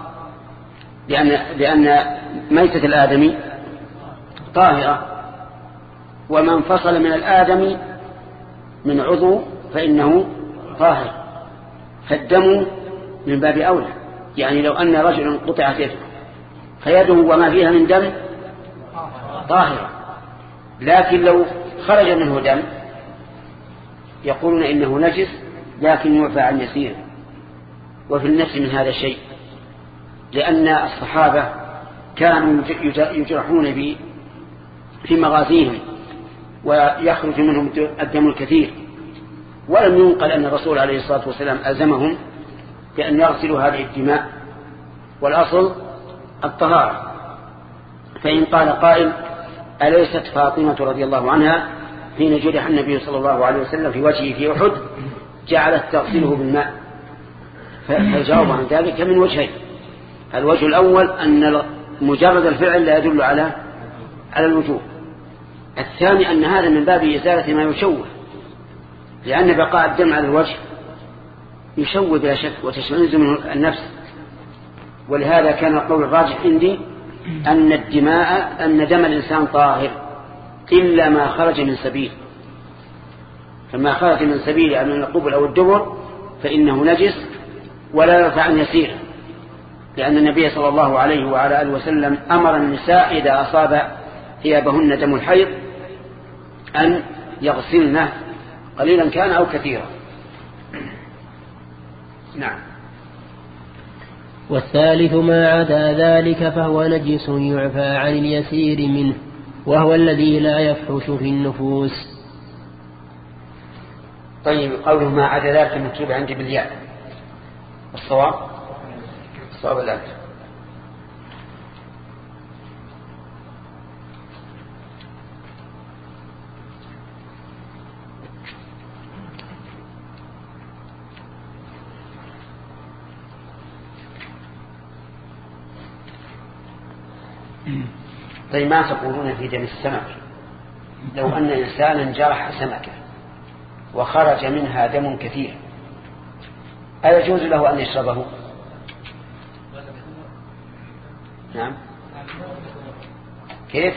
لأن ميتة الآدمي طاهرة، وما انفصل من الآدمي من عضو فإنه طاهر، فالدم من باب أولى. يعني لو أن رجل قطعت يده فيده وما فيها من دم طاهرة، لكن لو خرج منه دم يقولون إنه نجس لكن يعفى عن يسير. وفي النفس من هذا الشيء، لأن الصحابة كانوا يجرحون في مغازيهم ويخرج منهم الدم الكثير، ولم ينقل أن الرسول عليه الصلاة والسلام ألزمهم بأن يغسلوا هذه الدماء، والأصل الطهارة. فإن قال قائل أليست فاطمة رضي الله عنها حين جرح النبي صلى الله عليه وسلم في وجهه في أحد جعلت تغسله بالماء؟ فالجواب عن ذلك من وجهين: الوجه الأول أن مجرد الفعل لا يدل على الوجوب، الثاني أن هذا من باب إزالة ما يشوه، لأن بقاء الدم على الوجه يشوه بلا شك وتشمئز منه النفس. ولهذا كان القول الراجح عندي أن دم الإنسان طاهر إلا ما خرج من سبيل، فما خرج من سبيل أن القبل أو الدبر فإنه نجس ولا يرفع عن يسير، لأن النبي صلى الله عليه وعلى آله وسلم أمر النساء إذا أصاب ثيابهن دم الحيض أن يغسلنه قليلا كان أو كثيرا. نعم. والثالث ما عدا ذلك فهو نجس يعفى عن اليسير منه، وهو الذي لا يفحش في النفوس. طيب، قوله ما عدا ذلك مكتوب عندي بالياء، الصواب لا. طيب ما تقولون في دم السمك؟ لو أن إنسانا جرح سمكة وخرج منها دم كثير أيجوز له أن يشربه؟ نعم. كيف؟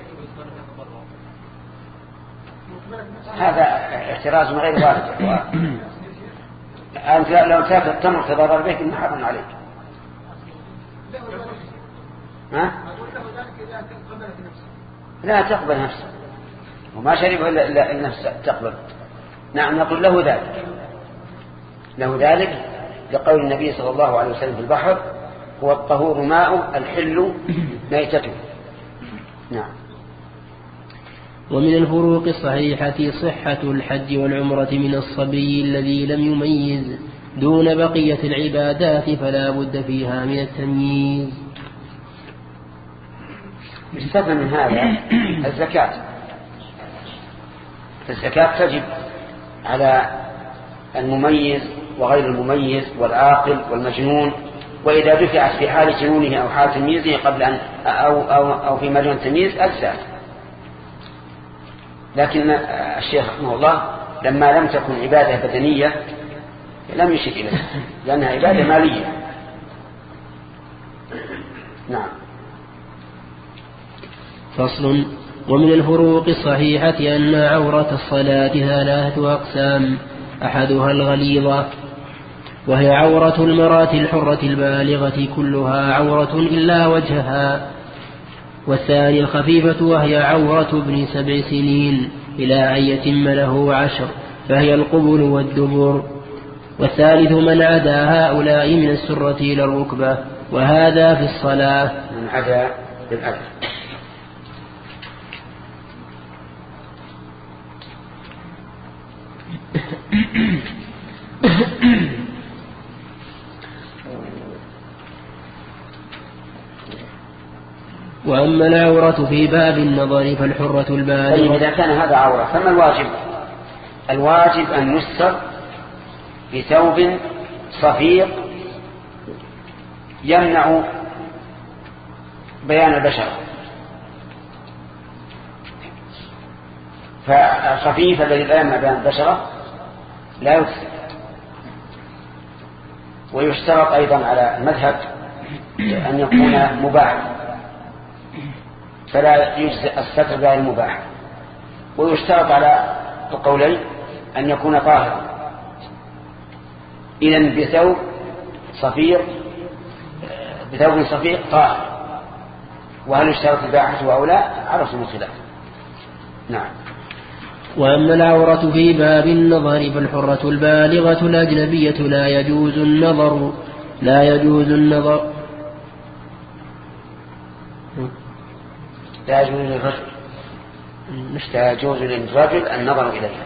هذا احتراز غير وارد. أنت لو تاكل التمر تضرر به إن حرم عليك. ها؟ لا تقبل نفسه وما شربه إلا النفس تقبل. نعم نقول له ذلك لقول النبي صلى الله عليه وسلم في البحر هو الطهور ماء الحل ميتته. نعم. ومن الفروق الصحيحة صحة الحج والعمرة من الصبي الذي لم يميز دون بقية العبادات فلا بد فيها من التمييز. يستفهم من هذا الزكاة تجب على المميز وغير المميز والعاقل والمجنون، وإذا دفعت في حال جنونه أو حال تمييزه قبل أن أو في مجنون التمييز أجزاء. لكن الشيخ رحمه الله لما لم تكن عبادة بدنية لم يشك إليها لأنها عبادة مالية. نعم. فصل. ومن الفروق الصحيحة أن عورة الصلاة 3 أقسام: أحدها الغليظة وهي عورة المرأة الحرة البالغة كلها عورة إلا وجهها، والثاني الخفيفة وهي عورة ابن 7 سنين إلى أن يتم له 10 فهي القبل والدبر، والثالث من عدا هؤلاء من السرة إلى الركبة، وهذا في الصلاة. من عدا بالعدل. وأما العورة في باب النظر فالحرة البالغة. طيب إذا كان هذا عورة فما الواجب؟ الواجب أن يستر بثوب صفيق يمنع بيان البشرة، فالخفيف الذي لا يمنع بيان البشرة لا يكسر. ويشترط أيضا على المذهب أن يكون مباح فلا يجزئ الستر بها المباح، ويشترط على القولين أن يكون طاهرا. إذن بثوب صفيق طاهر. وهل يشترط الباحة أو لا عرف من خلاف. نعم. وأما العورة في باب النظر فالحرة البالغة الأجنبية لا يجوز النظر لا يجوز للرجل النظر إليها.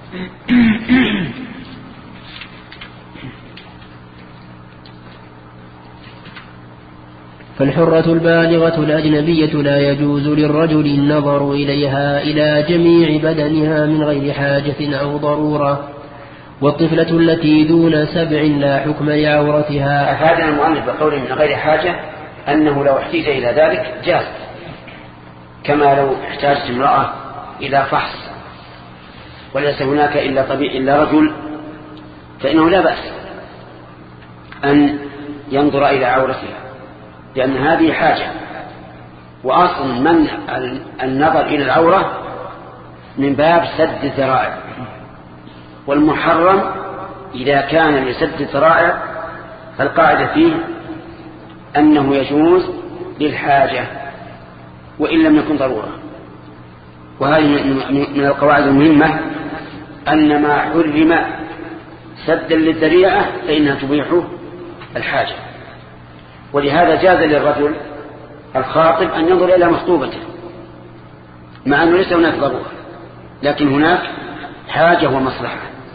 فالحرة البالغة الأجنبية لا يجوز للرجل النظر إليها إلى جميع بدنها من غير حاجة أو ضرورة. والطفلة التي دون 7 لا حكم لعورتها. أفادنا المؤلف بقوله من غير حاجة أنه لو احتاج إلى ذلك جاز، كما لو احتاجت امرأة إلى فحص وليس هناك إلا رجل فإنه لا بأس أن ينظر إلى عورتها، لأن هذه حاجة. وأصل منع النظر إلى العورة من باب سد الذرائع، والمحرم إذا كان لسد الذرائع فالقاعدة فيه أنه يجوز للحاجة وإن لم يكن ضرورة. وهذه من القواعد المهمة أن ما حرم سدا للذريعة فإنها تبيح الحاجة. ولهذا جاز للرجل الخاطب أن ينظر إلى مخطوبته مع أنه ليس هناك ضرورة، لكن هناك حاجة ومصلحة.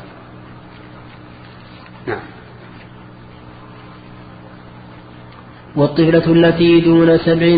نعم. والطفلة التي دون 7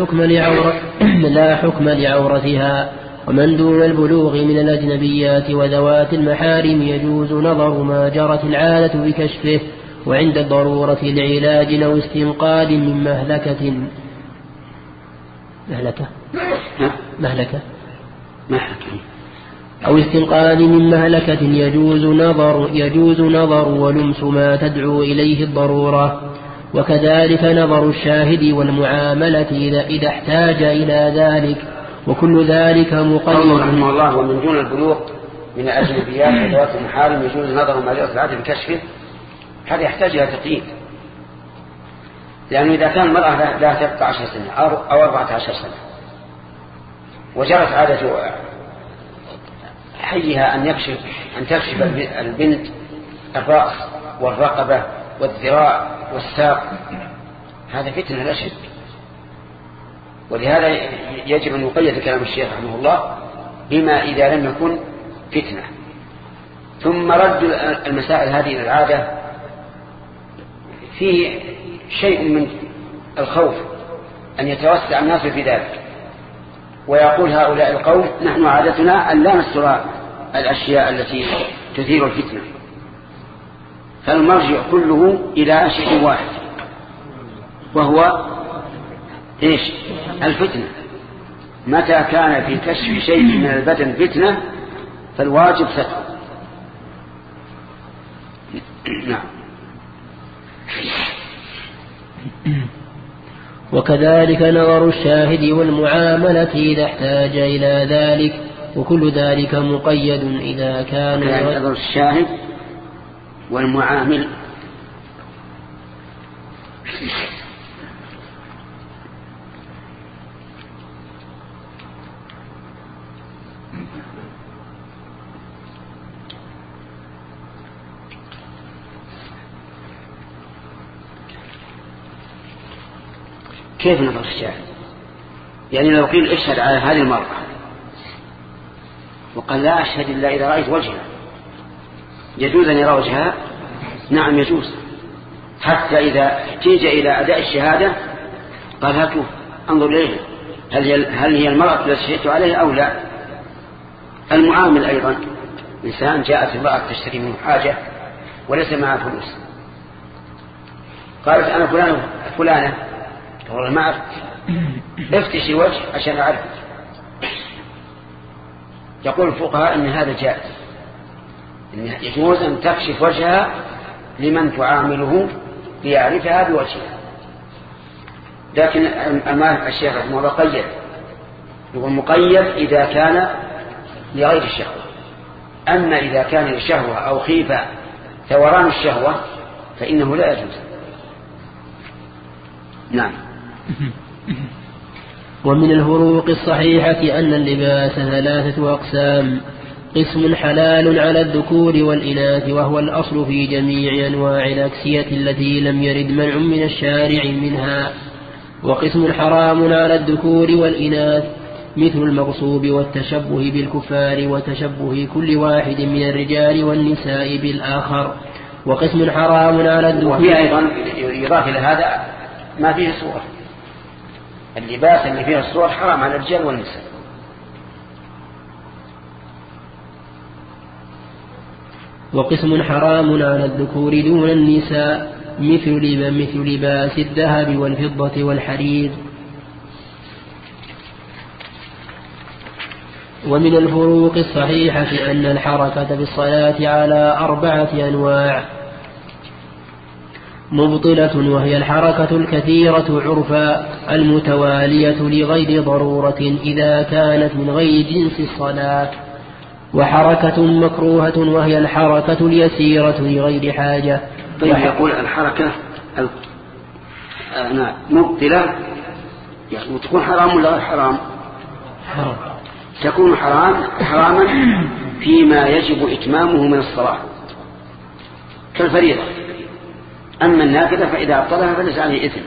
لا حكم لعورتها. ومن دون البلوغ من الأجنبيات وذوات المحارم يجوز نظر ما جرت العادة بكشفه، وعند الضرورة لعلاج أو استنقاذ من مهلكة مهلكة مهلكة أو استنقاذ من مهلكة يجوز نظر ولمس ما تدعو إليه الضرورة. وكذلك نظر الشاهد والمعاملة إذا احتاج إلى ذلك، وكل ذلك مقيد. رحمه الله: ومن دون البلوغ من الأجنبيات وذوات المحارم يجوز نظر ما جرت العادة بكشفه. هذا يحتاج إلى تقييد، لأنه إذا كان المرأة لا 13 سنة أو 14 سنة وجرت عادة حيها أن تكشف البنت الرأس والرقبة والذراع والساق، هذا فتنة لا شك. ولهذا يجب أن يقيد كلام الشيخ رحمه الله بما إذا لم يكن فتنة. ثم رد المسائل هذه إلى العادة فيه شيء من الخوف أن يتوسع الناس في ذلك، ويقول هؤلاء القوم: نحن عادتنا أن لا نستر الأشياء التي تثير الفتنة. فالمرجع كله إلى شيء واحد، وهو إيش؟ الفتنة. متى كان في كشف شيء من البدن فتنة فالواجب ستره. نعم. وكذلك نظر الشاهد والمعاملة إذا احتاج إلى ذلك، وكل ذلك مقيد إذا كان نظر الشاهد والمعامل كيف نظر الشاهد؟ يعني لو قيل اشهد على هذه المرأة وقال: لا أشهد إلا إذا رأيت وجهها، يجوز أن يرى وجهها؟ نعم يجوز، حتى إذا احتاج إلى أداء الشهادة قال: هاتوا انظر إليها، هل هي المرأة التي شهدت عليها أو لا. المعامل أيضا، إنسان جاءت امرأة تشتري منه حاجة وليس معها فلوس، قالت: أنا فلانة، والله ما أعرف، افتشي وجه عشان أعرف. يقول الفقهاء إن هذا جائز، إن يجوز أن تكشف وجهها لمن تعامله ليعرفها بوجهها. لكن الشيخ رحمه الله قيد، يقول مقيد إذا كان لغير الشهوة. أما إذا كان للشهوة أو خيف ثوران الشهوة فإنه لا يجوز. نعم. ومن الفروق الصحيحة أن اللباس 3 أقسام: قسم حلال على الذكور والإناث وهو الأصل في جميع أنواع الأكسية التي لم يرد منع من الشارع منها، وقسم حرام على الذكور والإناث مثل المغصوب والتشبه بالكفار وتشبه كل واحد من الرجال والنساء بالآخر، وقسم حرام على الذكور. وفي أيضا يضاف إلى هذا ما فيه صور، اللباس اللي فيه الصور حرام على الرجال والنساء. وقسم حرام على الذكور دون النساء مثل لباس الذهب والفضة والحرير. ومن الفروق الصحيحة أن الحركة بالصلاة على 4 أنواع مبطلة، وهي الحركة الكثيرة عرفا المتوالية لغير ضرورة إذا كانت من غير جنس الصلاة، وحركة مكروهة وهي الحركة اليسيرة لغير حاجة. طيب يقول الحركة مبطلة، يعني تكون حرام ولا غير حرام؟ حرام. تكون حراما فيما يجب إتمامه من الصلاة كالفريضة. أما النافلة فإذا أبطلها فليس عليه إثم.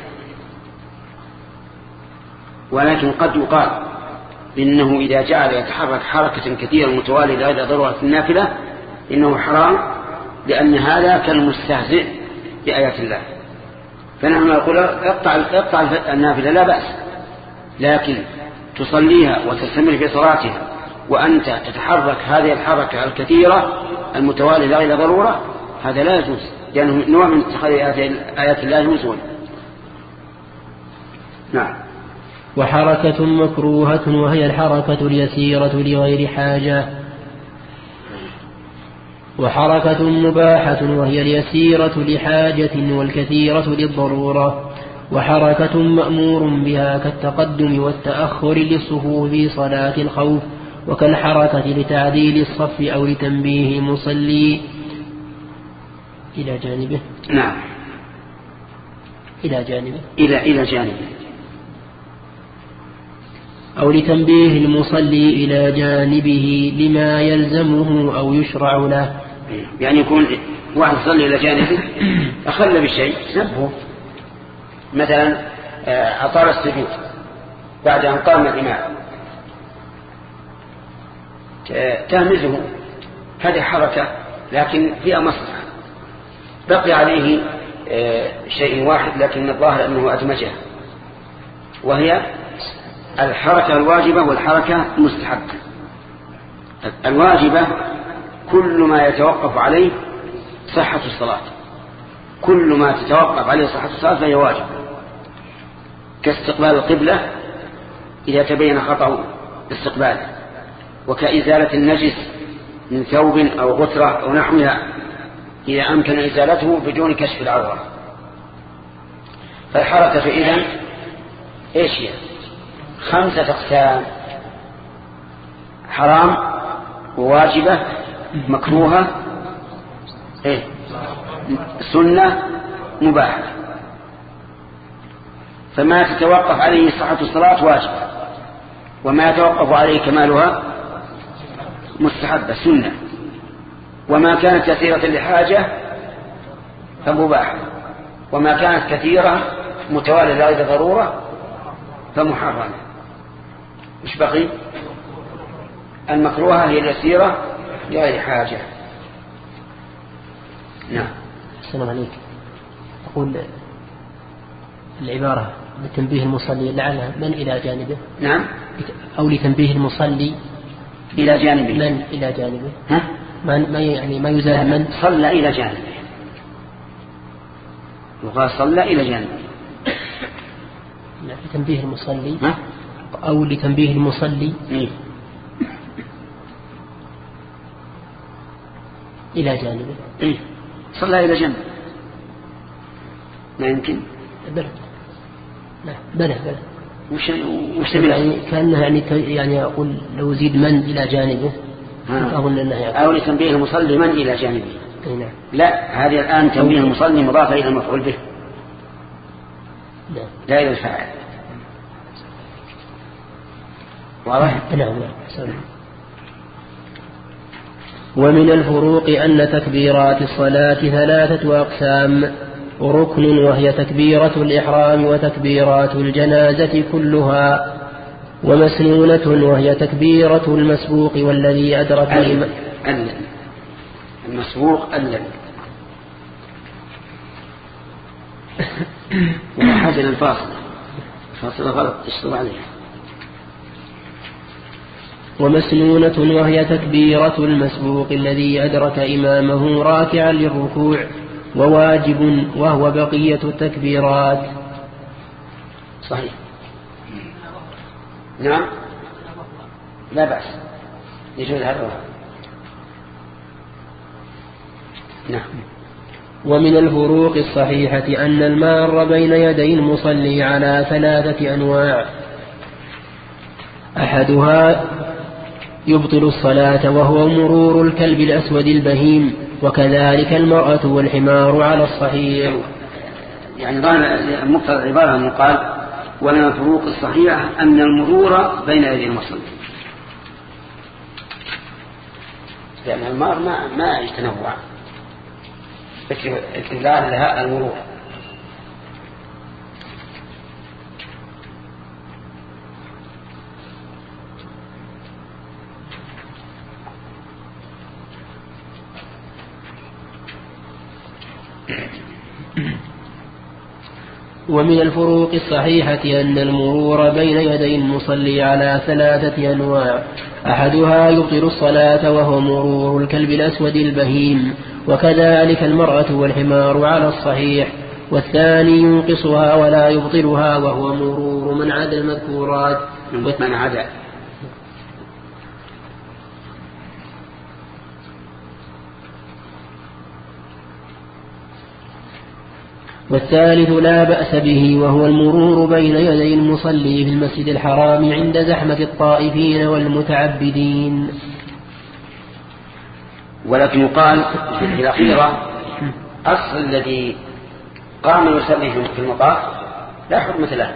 ولكن قد يقال إنه إذا جعل يتحرك حركة كثيرة متوالية لغير ضرورة النافلة إنه حرام، لأن هذا كالمستهزئ بآيات الله. فنحن نقول اقطع النافلة لا بأس، لكن تصليها وتستمر في صلاتها وأنت تتحرك هذه الحركة الكثيرة المتوالية لغير ضرورة، هذا لا يجوز، لأنه نوع من اتخاذ آيات الله هزوا. نعم. وحركة مكروهة وهي الحركة اليسيرة لغير حاجة، وحركة مباحة وهي اليسيرة لحاجة والكثيرة للضرورة، وحركة مأمور بها كالتقدم والتأخر للصفوف في صلاة الخوف، وكالحركة لتعديل الصف أو لتنبيه المصلي إلى جانبه. نعم، إلى جانبه إلى جانبه، أو لتنبيه المصلي إلى جانبه لما يلزمه أو يشرع له. يعني يكون واحد يصلي إلى جانبه أخل بالشيء نبهه، مثلا أطال السجود بعد أن قام الإمام تهمزه، هذه حركة لكن فيها مصلحة، بقي عليه شيء واحد لكن الظاهر أنه أدمجه، وهي الحركة الواجبة والحركة المستحبة. الواجبة كل ما يتوقف عليه صحة الصلاة، كل ما تتوقف عليه صحة الصلاة فهي واجبة، كاستقبال القبلة إذا تبين خطأ استقباله، وكإزالة النجس من ثوب أو غترة أو نحوها إذا أمكن إزالته بدون كشف العورة. فالحركة إذن إيش هي؟ 5 أقسام: حرام وواجبة مكروهة سنة مباحة. فما تتوقف عليه صحة الصلاة واجبة، وما يتوقف عليه كمالها مستحبة سنة، وما كانت كثيرة لحاجة فمباحة، وما كانت كثيرة متوالية لغير ضرورة فمحرمة. مش بقي؟ المكروهة هي اليسيرة لغير حاجة. نعم. السلام عليك. أقول العبارة لتنبيه المصلي لعلها من إلى جانبه. نعم. أو لتنبيه المصلي إلى جانبه. من إلى جانبه. ها؟ ما يعني ما يزال من صلى إلى جانبه، وقال صلى إلى جانبه. لتنبيه المصلي. ها؟ أو لتنبيه المصلي إلى جانبه. صلى إلى جانبه. ما يمكن. بلى. بلى. وش يعني كأنه يعني أقول لو زيد من إلى جانبه أظن أنه أو لتنبيه المصلي من إلى جانبه. نعم. لا، هذه الآن تنبيه المصلي مضافة إلى المفعول به، لا إلى الفاعل. واضح؟ نعم. ومن الفروق أن تكبيرات الصلاة 3 أقسام: ركن وهي تكبيرة الإحرام وتكبيرات الجنازة كلها، ومسنونة وهي تكبيرة المسبوق والذي أدرك المسبوق الذي وحاجة للفاصلة غلط تشتغل عليها. ومسنونة وهي تكبيرة المسبوق الذي أدرك إمامه راكعا للركوع، وواجب وهو بقية التكبيرات. صحيح. نعم، لا بأس، يجوز هذا. نعم. ومن الفروق الصحيحة أن المار بين يدي المصلي على 3 أنواع: أحدها يبطل الصلاة وهو مرور الكلب الأسود البهيم، وكذلك المرأة والحمار على الصحيح. يعني مقتضى العبارة أنه قال ومن الفروق الصحيحة أن المرور بين يدي المصلي، لأن المار ما يتنوع، اكتفاء لها المرور. ومن الفروق الصحيحة أن المرور بين يدي المصلي على 3 أنواع: أحدها يبطل الصلاة وهو مرور الكلب الأسود البهيم، وكذلك المرأة والحمار على الصحيح، والثاني ينقصها ولا يبطلها، وهو مرور من عدا المذكورات. من عدا. والثالث لا بأس به، وهو المرور بين يدي المصلي في المسجد الحرام عند زحمة الطائفين والمتعبدين. ولكن يقال في الأخيرة أصل الذي قام يصلي في المطاف لا حكمة له،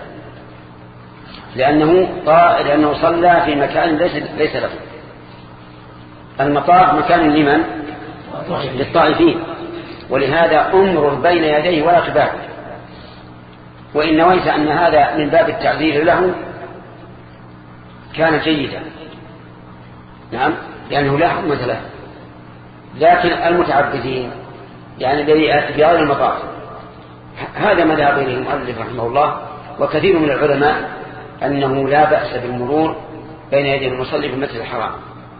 لأنه صلى في مكان ليس له. المطاف مكان لمن؟ للطائفين، ولهذا أمر بين يديه ولا تباعد. وإن نويت أن هذا من باب التعذير له كان جيدا، نعم، لأنه لا حكمة له. لكن المتعبدين يعني الذي يأتي في غير المطاف، هذا مذهب غيره المؤلف رحمه الله وكثير من العلماء أنه لا بأس بالمرور بين يدي المصلي في المسجد الحرام.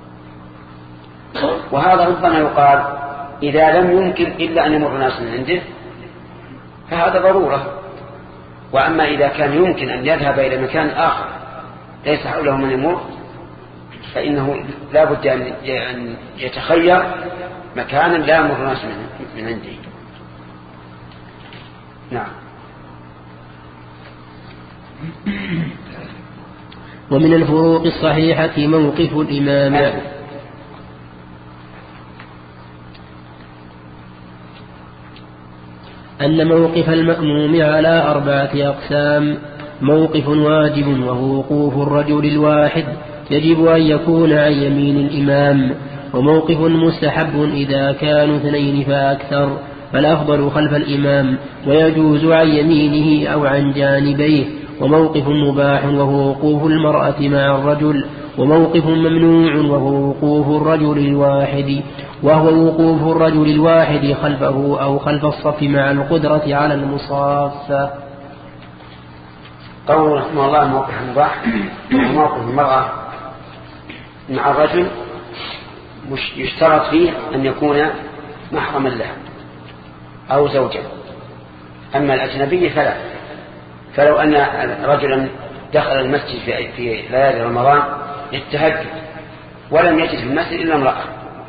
وهذا ربما يقال إذا لم يمكن إلا أن يمر ناس من عنده فهذا ضرورة. وأما إذا كان يمكن أن يذهب إلى مكان آخر ليس حوله من يمر فإنه لا بد أن يتخير مكانا لا يمر ناس من عنده. نعم. ومن الفروق الصحيحة موقف الإمام. أن موقف المأموم على 4 أقسام: موقف واجب وهو وقوف الرجل الواحد يجب أن يكون عن يمين الإمام، وموقف مستحب إذا كانوا 2 فأكثر فالأفضل خلف الإمام ويجوز عن يمينه أو عن جانبيه، وموقف مباح وهو وقوف المرأة مع الرجل، وموقف ممنوع وهو وقوف الرجل الواحد خلفه أو خلف الصف مع القدرة على المصافة. قوله رحمه الله موقف مباح وموقف المرأة مع الرجل يشترط فيه أن يكون محرما له أو زوجا، أما الأجنبي فلو أن رجلا دخل المسجد في ليالي رمضان للتهجد ولم يجد في المسجد إلا امرأة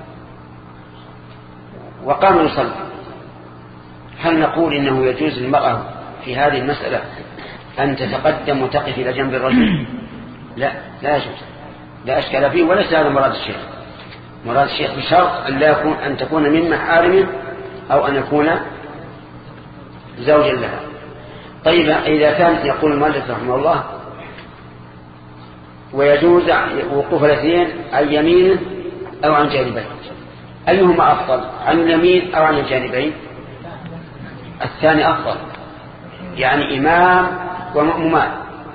وقام يصلي، هل نقول إنه يجوز للمرأة في هذه المسألة أن تتقدم وتقف إلى جنب الرجل؟ لا يجوز، لا أشكال فيه، وليس هذا مراد الشيخ. مراد الشيخ بشرط أن تكون من محارمه أو أن يكون زوجا لها. طيب إذا كان يقول المؤلف رحمه الله ويجوز وقوف الاثنين عن يمينه أو عن جانبيه، أيهما أفضل، عن اليمين أو عن الجانبين؟ الثاني أفضل، يعني إمام ومأمومان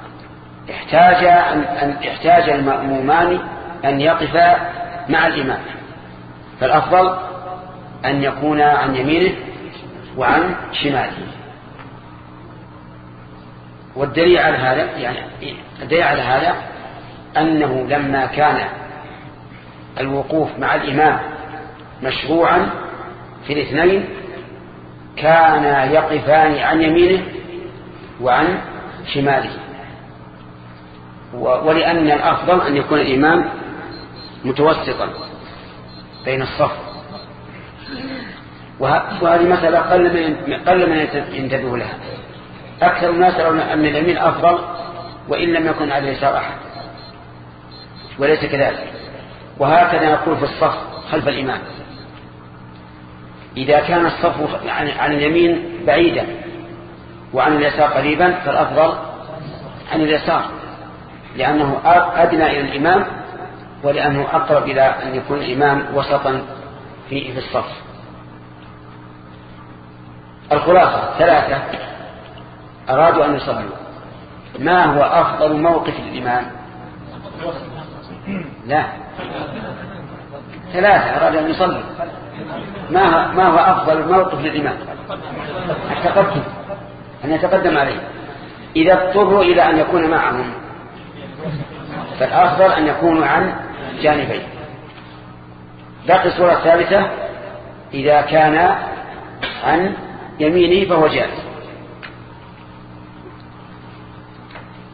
احتاج المأمومان أن يقفا مع الإمام، فالأفضل أن يكون عن يمينه وعن شماله. والدليل على هذا أنه لما كان الوقوف مع الإمام مشروعا في الاثنين كان يقفان عن يمينه وعن شماله، ولأن الأفضل أن يكون الإمام متوسطا بين الصف. وهذه مسألة قل من ينتبه لها. أكثر الناس يرون أن اليمين أفضل وإن لم يكن على اليسار أحد، وليس كذلك. وهكذا نقول في الصف خلف الإمام، إذا كان الصف عن اليمين بعيدا وعن اليسار قريبا فالأفضل عن اليسار، لأنه أدنى إلى الإمام ولأنه أقرب إلى أن يكون الإمام وسطا في الصف. الخلاصة 3 أرادوا أن يصلوا، ما هو أفضل موقف الإمام؟ لا، 3 أرادوا أن يصلوا، ما هو أفضل موقف للإمام؟ أن يتقدم عليه. إذا اضطروا إلى أن يكون معهم فالأفضل أن يكونوا عن جانبين. باقي الصورة الثالثة إذا كان عن يمينه فهو جائز،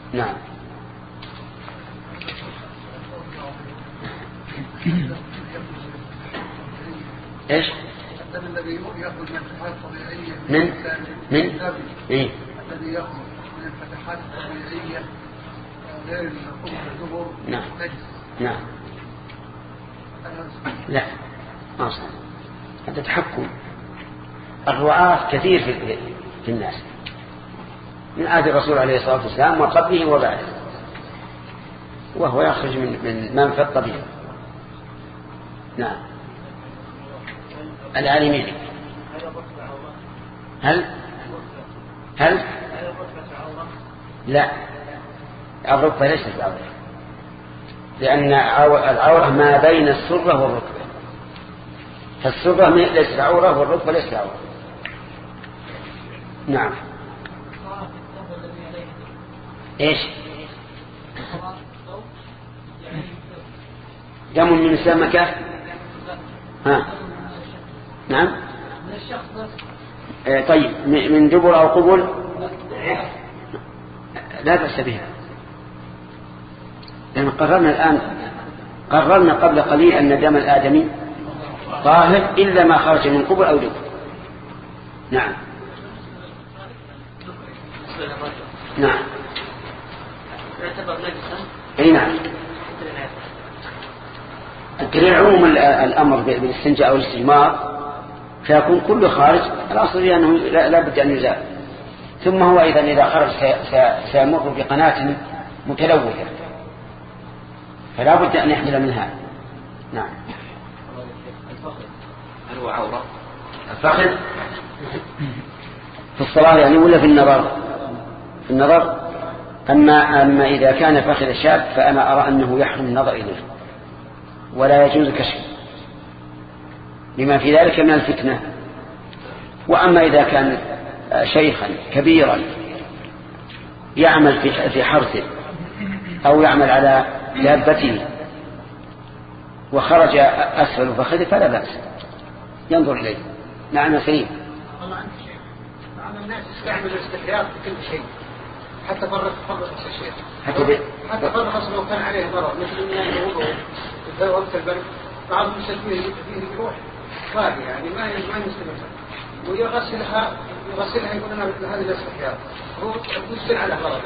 نعم. ايش؟ الذي يأخذ من الفتحات الطبيعية من إيه؟ الذي يأخذ من الفتحات الطبيعية غير الخبز الزبر. نعم. نعم. لا ما صار. هذا تحكم. الرعاة كثير في الناس من عهد الرسول عليه الصلاة والسلام وقبله وبعده، وهو يخرج من منفى الطبيعة. نعم. العالمين هل لا، الركبة ليست العورة، لأن العورة ما بين السرة والركبة، فالسرة ليست عورة والركبة ليست عورة. نعم. ايش؟ دم من سمكة. ها. نعم. طيب من دبر أو قبل لا بأس بها، لأن قررنا قبل قليل أن دم الآدمي طاهر إلا ما خرج من قبل أو دبر. نعم. نعم. أي نعم. الدليل عموم الأمر بالاستنجاء أو الاستجمار فيكون كل خارج، الأصل أنه لا بد أن يزال. ثم هو أيضا إذا خرج سيمر بقناة متلوثة فلا بد أن يحمل منها. نعم. هل هو عورة؟ الفخذ في الصلاة يعني ولا في النظر؟ في النظر. أما إذا كان فخذ الشاب فأنا أرى أنه يحرم النظر إليه ولا يجوز كشفه لما في ذلك من الفتنة. وأما إذا كان شيخا كبيرا يعمل في حرثه أو يعمل على دابته وخرج أسفل فخذه فلا بأس ينظر إليه. نعم سليم. بعض الناس يستعمل الاستحياء في كل شيء حتى فرق الشيء حتى فرق لو كان عليه ضرر مثل أن يوضع في وقت البرد بعض المسلمين فيه يروح فاضي يعني ما يستمر ويغسلها يقول أنا مثل هذه الاستحياء هو يغسل على ضرر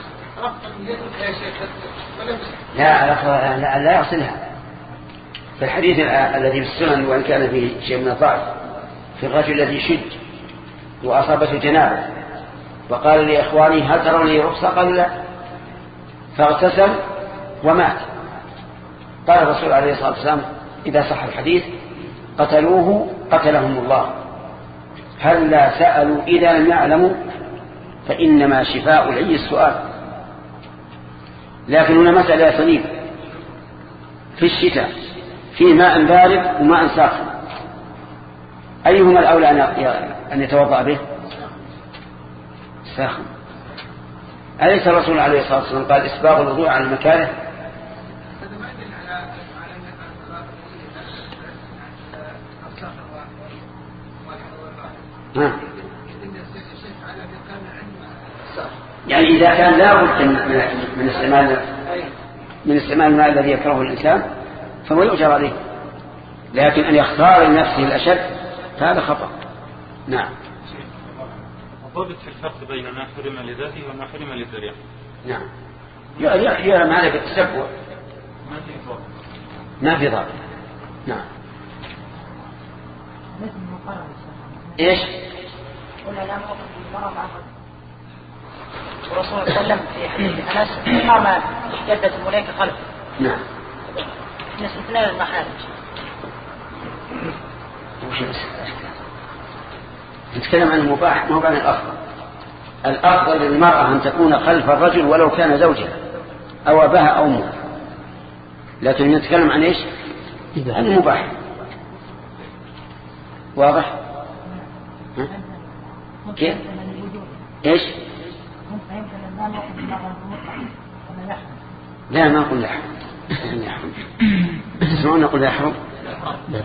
لا يغسلها. في الحديث الذي في السنن وإن كان فيه شيء من الضعف في الرجل الذي شد وأصابته جنابه وقال لإخواني هل ترون لي رخصة؟ قالوا لا، فاغتسل ومات. قال الرسول عليه الصلاة والسلام إذا صح الحديث قتلوه قتلهم الله، هل لا سألوا إذا لم يعلموا فإنما شفاء العي السؤال. لكن هنا مسألة صليب في الشتاء في ماء بارد وماء ساخن، أيهما الأولى أن يتوضأ به؟ ساخن. أليس الرسول عليه الصلاة والسلام قال إسباغ الوضوء على المكاره؟ يعني إذا كان لا بد من استعمال الماء الذي يكرهه الإنسان فهو يؤجر عليه، لكن أن يختار لنفسه الأشد فهذا خطأ. نعم. الضابط في الفرق بين ما حرم لذاته وما حرم للذريعة. نعم. يرى ما لك التسبع ما في ضابط. نعم. ايش؟ ورسول الله صلى الله عليه وسلم في حديث أنس قام جدة الملائكة خلفه. نعم. نسبتنا للمخارج. نتكلم عن المباح ما هو عن الأفضل. الأفضل للمرأة أن تكون خلف الرجل ولو كان زوجها أو أباها أو أمها، لكن نتكلم عن إيش؟ عن المباح. واضح؟ كيف؟ إيش؟ لا ما أقول يحرم. تسمعون نقول يحرم؟ لا.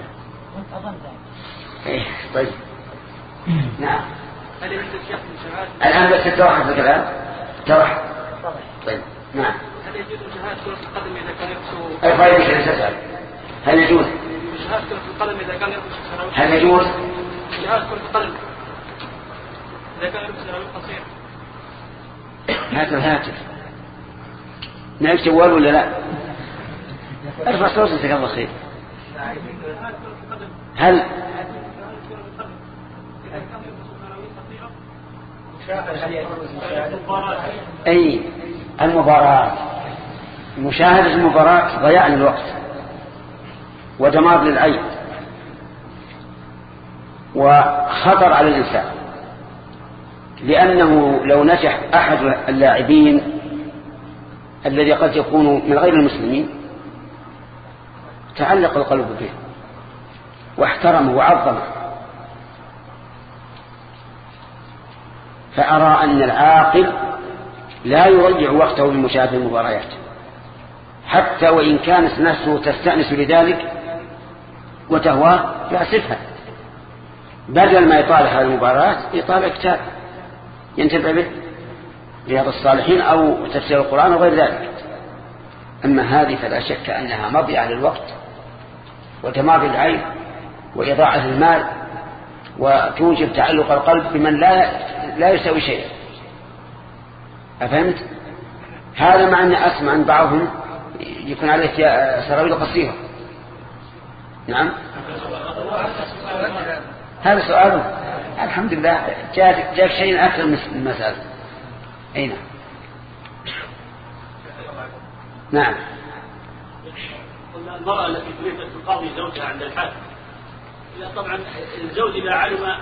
إيه طيب. نعم. الآن بس تروح في الكلام تروح طيب نعم. هل يجوز مشاهدة كرة القدم إذا كان يلبس؟ الفائدة مش تسأل. هل يجوز؟ مشاهدة كرة القدم إذا كان يلبس سراويل؟ هل يجوز؟ مشاهدة كرة القدم إذا كان يلبس سراويل قصير. هات الهاتف. معك جوال ولا لا؟ ارفع صوتك جزاك الله خير. هل أي المباراة، مشاهدة المباراة ضياع للوقت ودمار للعين وخطر على الإنسان، لأنه لو نجح أحد اللاعبين الذي قد يكون من غير المسلمين تعلق القلب به واحترمه وعظمه. فأرى أن العاقل لا يضيع وقته بمشاهدة المباريات حتى وإن كانت نفسه تستأنس لذلك وتهواه يأسفها، بدل ما يطالع هذه المباريات يطالع كتاب ينتبه به، رياض الصالحين أو تفسير القرآن وغير ذلك. أما هذه فلا شك أنها مضيعة للوقت ودمار العين وإضاعة المال، وتوجب تعلق القلب بمن لا يسوي شيئا. أفهمت؟ هذا مع أن أسمع أن بعضهم يكون عليه سراويل قصيرة. نعم هذا سؤاله. الحمد لله جاء شيء أكثر من المسألة. أي نعم. نعم. المرأة التي تريد أن تقاضي زوجها عند الحاكم، طبعا الزوج إذا علم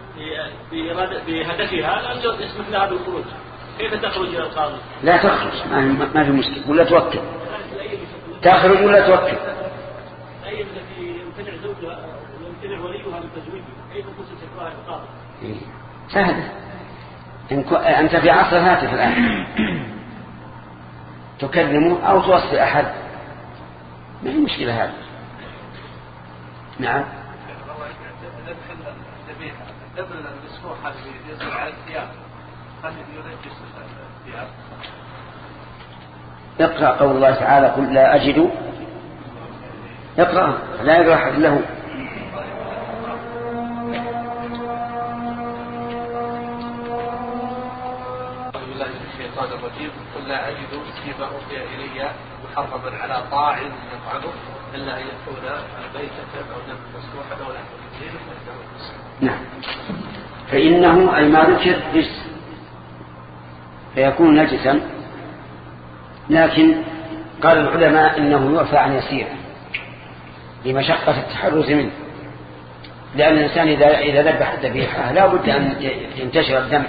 بهدفها لم يسمح لها بالخروج، كيف تخرج إلى القاضي؟ لا تخرج، ما في مشكلة، ولا توكل. تخرج ولا توكل. أي التي يمتنع زوجها ويمتنع وليها من تزويجها، كيف تصل شكواها القاضي؟ سهل. أنت في عصر هاتف الآن تكلمه أو توصي أحد، ما هي مشكلة هذه. نعم. اقرأ قول الله تعالى قل لا أجد. اقرأ لا يقرأ أحد له. الرجيم قل لا أجد فيما أوحي إلي محرما على طاعم يفعله إلا أن يكون بيتة أو دم مسروحا أو لحم خنزير نعم. فإنه أي ما ذكر رجس فيكون نجسا، لكن قال العلماء إنه يعفى عن يسير لمشقة التحرز منه، لأن الإنسان إذا ذبح الذبيحة لا بد أن ينتشر الدم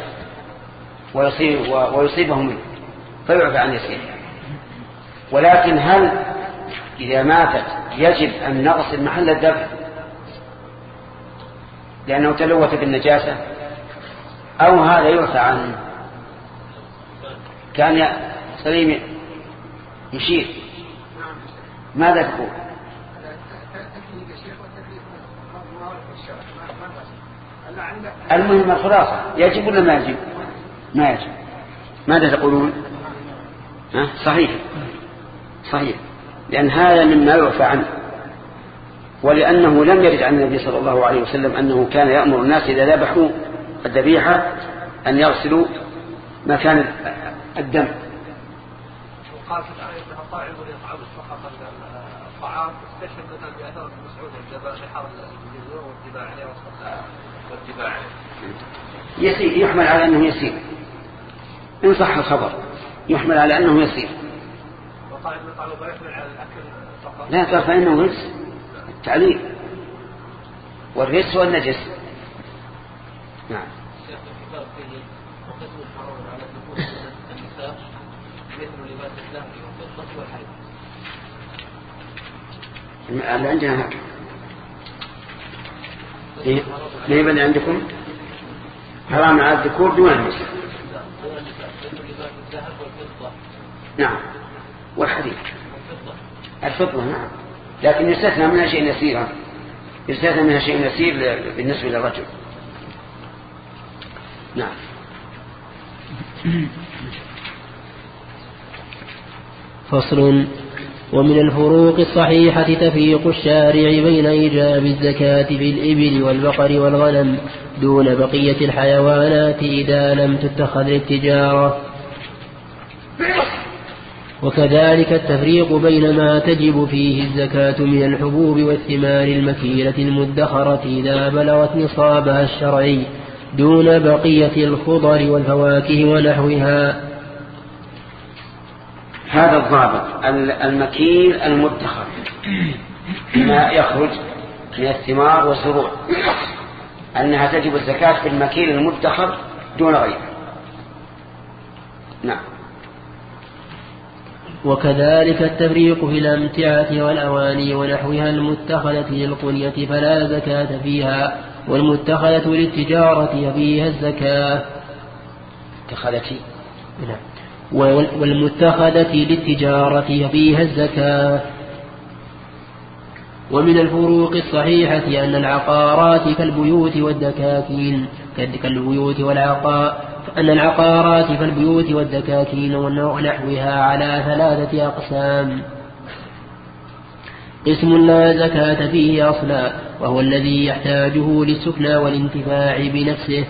ويصيبه منه فيعفى عن يسير. ولكن هل إذا ماتت يجب أن نغسل محل الذبح لأنه تلوث بالنجاسة، أو هذا يعفى عنه؟ كان سليم يشير. ماذا تقول؟ المهم الخلاصة يجب ولا ما يجب؟ ما يجب. ماذا تقولون؟ صحيح صحيح، لأن هذا مما يعفى عنه، ولأنه لم يرد عن النبي صلى الله عليه وسلم أنه كان يأمر الناس إذا ذبحوا الذبيحة أن يغسلوا مكان الدم. وقال في الآية أنها طاعم يطعم فقط الطعام، استشهد مثلا بأثر ابن مسعود بحر الجزور والاتباع عليه والاتباع عليه. يسير، يحمل على أنه يسير إن صح الخبر، يحمل على أنه يسير. وطاعم يطعم ويحمل على الأكل فقط. لا قال فإنه رجس التعليل، والرجس هو النجس. نعم. اللي عندنا هكذا ما يبني عندكم حرام على الذكور دون النساء. نعم. والحديد الفضة نعم، لكن يستثنى منها شيء يسير، يستثنى منها شيء يسير بالنسبة للرجل. نعم. فصل. ومن الفروق الصحيحة تفريق الشارع بين إيجاب الزكاة في الإبل والبقر والغنم دون بقية الحيوانات إذا لم تتخذ للتجارة، وكذلك التفريق بين ما تجب فيه الزكاة من الحبوب والثمار المكيلة المدخرة إذا بلغت نصابها الشرعي دون بقية الخضر والفواكه ونحوها. هذا الضابط المكيل المدخر ما يخرج من الثمار والزروع أنها تجب الزكاة في المكيل المدخر دون غيره. نعم. وكذلك التفريق في الأمتعة والأواني ونحوها المتخذة للقنية فلا زكاة فيها، والمتخذة للتجارة فيها الزكاة. والمتخذة للتجارة فيها الزكاة. ومن الفروق الصحيحة أن العقارات كالبيوت والدكاكين أن العقارات كالبيوت والدكاكين ونحوها على 3 أقسام: قسم لا زكاة فيه أصلا وهو الذي يحتاجه للسكنى والانتفاع بنفسه،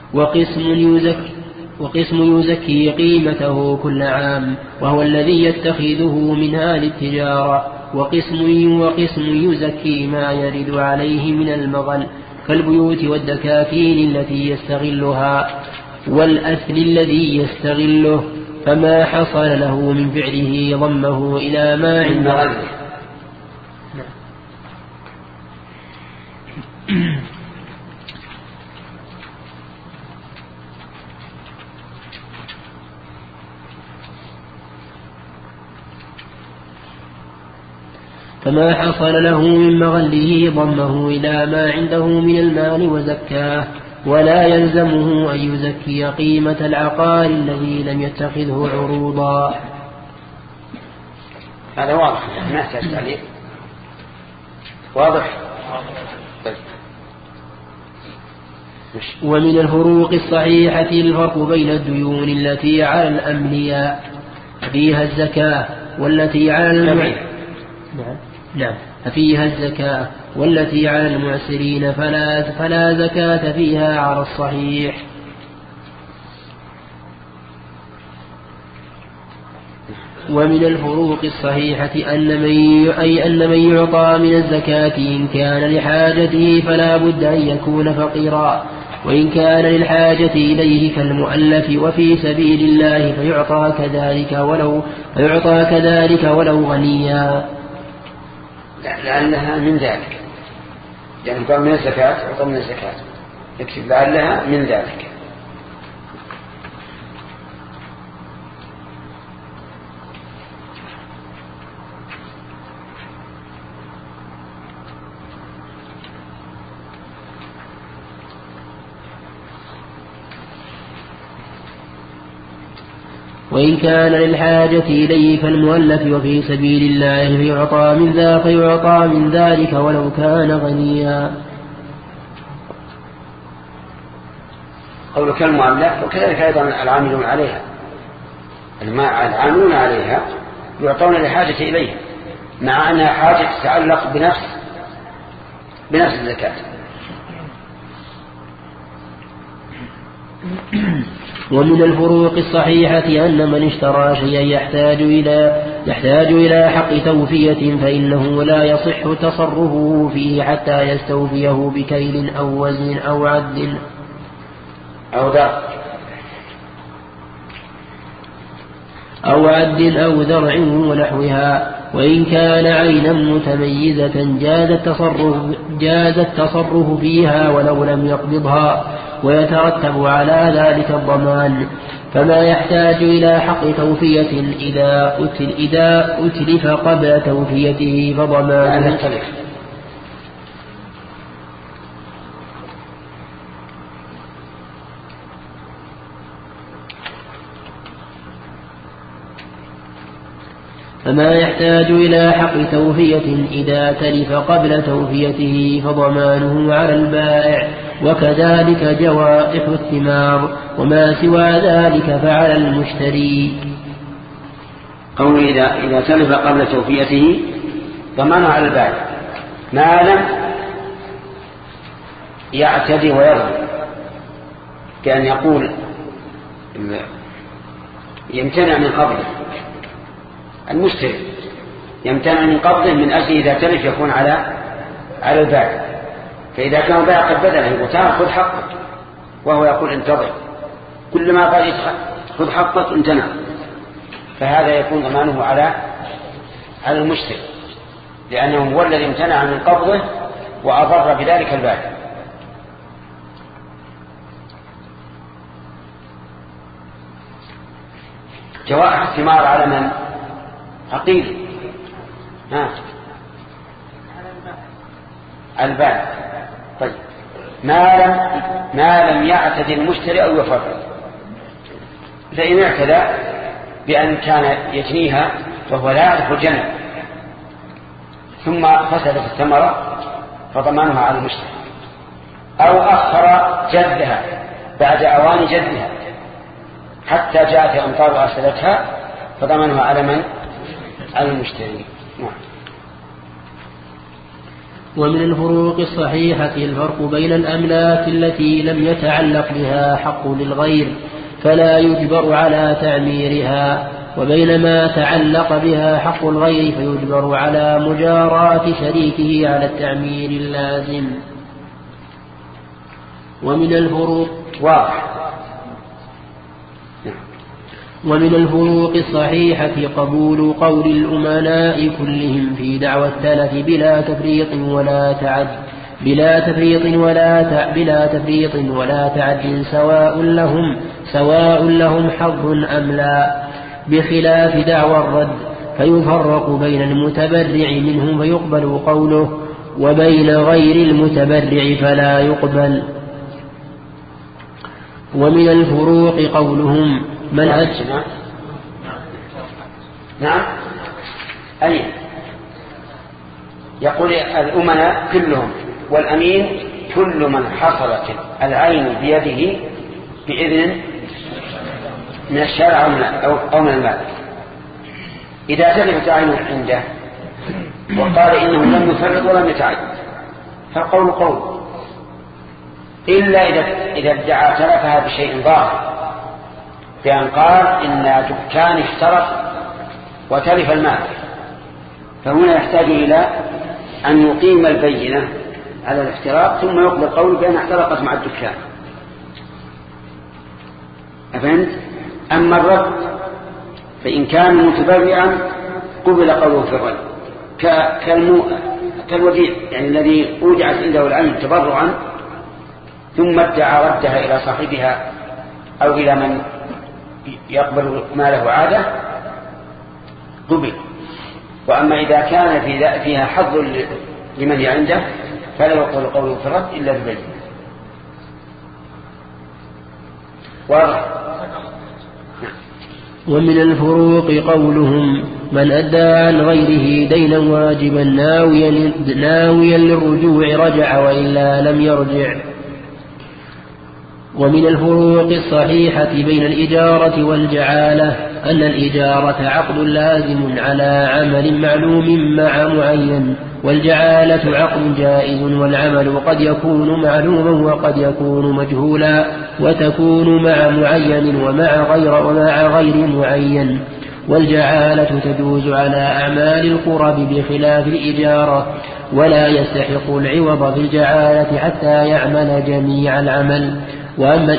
وقسم يزكي قيمته كل عام وهو الذي يتخذه منها للتجارة، وقسم يزكي ما يرد عليه من المغل كالبيوت والدكاكين التي يستغلها والأثل الذي يستغله، فما حصل له من فعله ضمه إلى ما عنده. فما حصل له من مغله ضمه إلى ما عنده من المال وزكاه، ولا يلزمه أن يزكي قيمة العقار الذي لم يتخذه عروضا. هذا واضح، ما يحتاج تعليق. واضح. ومن الفروق الصحيحة الفرق بين الديون التي على الأمنياء فيها الزكاة والتي على ففيها الزكاة والتي على المعسرين فلا زكاة فيها على الصحيح. ومن الفروق الصحيحة أن من يعطى من الزكاة إن كان لحاجته فلا بد أن يكون فقيرا، وإن كان للحاجة إليه كالمؤلف وفي سبيل الله فيعطى كذلك ولو غنيا. لأنها من ذلك، يعني قال من الزكاة يعطى من الزكاة، يكتب لعلها من ذلك. وإن كان للحاجة إليه كالمؤلف وفي سبيل الله فيعطى من ذلك ولو كان غنيا. قولك كالمؤلف، وكذلك أيضا العاملون عليها، العاملون عليها يعطون لحاجة إليها مع أنها حاجة تتعلق بنفس الزكاة. ومن الفروق الصحيحة أن من اشترى شيئا يحتاج إلى حق توفية فإنه لا يصح تصرفه فيه حتى يستوفيه بكيل أو وزن أو عد أو ذرع ونحوها. وإن كان عينا متميزة جاز التصرف فيها ولو لم يقبضها، ويترتب على ذلك الضمان. فما يحتاج إلى حق توفية إذا أتلف قبل توفيته فضمانه. فما يحتاج إلى حق توفية إذا تلف قبل توفيته فضمانه على البائع، وكذلك جوائح الثمار، وما سوى ذلك فعلى المشتري. قوله إذا تلف قبل توفيته ضمانه على البائع ما لم يعتدي ويظلم، كأن يقول يمتنع من قبضه المشتري، يمتنع من قبضه من أجل إذا تلف يكون على البائع، فإذا كان البائع قد بدله يقول تعال خذ حقك وهو يقول انتظر، كل ما قال خذ حقك امتنع، فهذا يكون ضمانه على المشتري، لأنه هو الذي امتنع من قبضه وأضر بذلك البائع. جوائح الثمار على من؟ عقيل البائع. طيب ما لم يعتدي المشتري أو يفرط، فإن اعتدى بأن كان يجنيها وهو لا يعرف الجنة ثم فسدت الثمرة فضمانها على المشتري، أو أخر جدها بعد أوان جدها حتى جاءت الأمطار وأسلتها فضمانها على من؟ على المشتري. ومن الفروق الصحيحة الفرق بين الأملاك التي لم يتعلق بها حق للغير فلا يجبر على تعميرها، وبين ما تعلق بها حق الغير فيجبر على مجاراة شريكه على التعمير اللازم. ومن الفروق الصحيحة قبول قول الأمناء كلهم في دعوى التلف بلا تفريط ولا تعد سواء لهم حظ أم لا، بخلاف دعوى الرد فيفرق بين المتبرع منهم فيقبل قوله وبين غير المتبرع فلا يقبل. ومن الفروق قولهم من أجمع يقول الأمناء كلهم، والأمين كل من حصلت العين بيده بإذن من الشارع أو من المالك. إذا تلفت عين عنده وقال إنه لم يفرط ولم يتعين فالقول قول، إلا إذا ادعى تلفها بشيء ظاهر، بأن قال إن دكان احترق وتلف المال، فهنا يحتاج إلى أن يقيم البينة على الاحتراق ثم يقبل قوله بأن احترقت مع الدكان. أفهمت؟ أما الرد فإن كان متبرعا قبل قوله في الرد كالوديع، يعني الذي أودعت عنده العين تبرعا ثم ادعى ردها إلى صاحبها أو إلى من يقبل ماله عادة قبل. وأما إذا كان فيها حظ لمن عنده فلا يقبل قوله في الرد إلا ببينة. واضح؟ ومن الفروق قولهم من أدى عن غيره دينا واجبا ناويا للرجوع رجع وإلا لم يرجع. ومن الفروق الصحيحة بين الإجارة والجعالة أن الإجارة عقد لازم على عمل معلوم مع معين، والجعالة عقد جائز، والعمل قد يكون معلوما وقد يكون مجهولا، وتكون مع معين ومع غير معين. والجعالة تجوز على أعمال القرب بخلاف الإجارة، ولا يستحق العوض في الجعالة حتى يعمل جميع العمل. وأما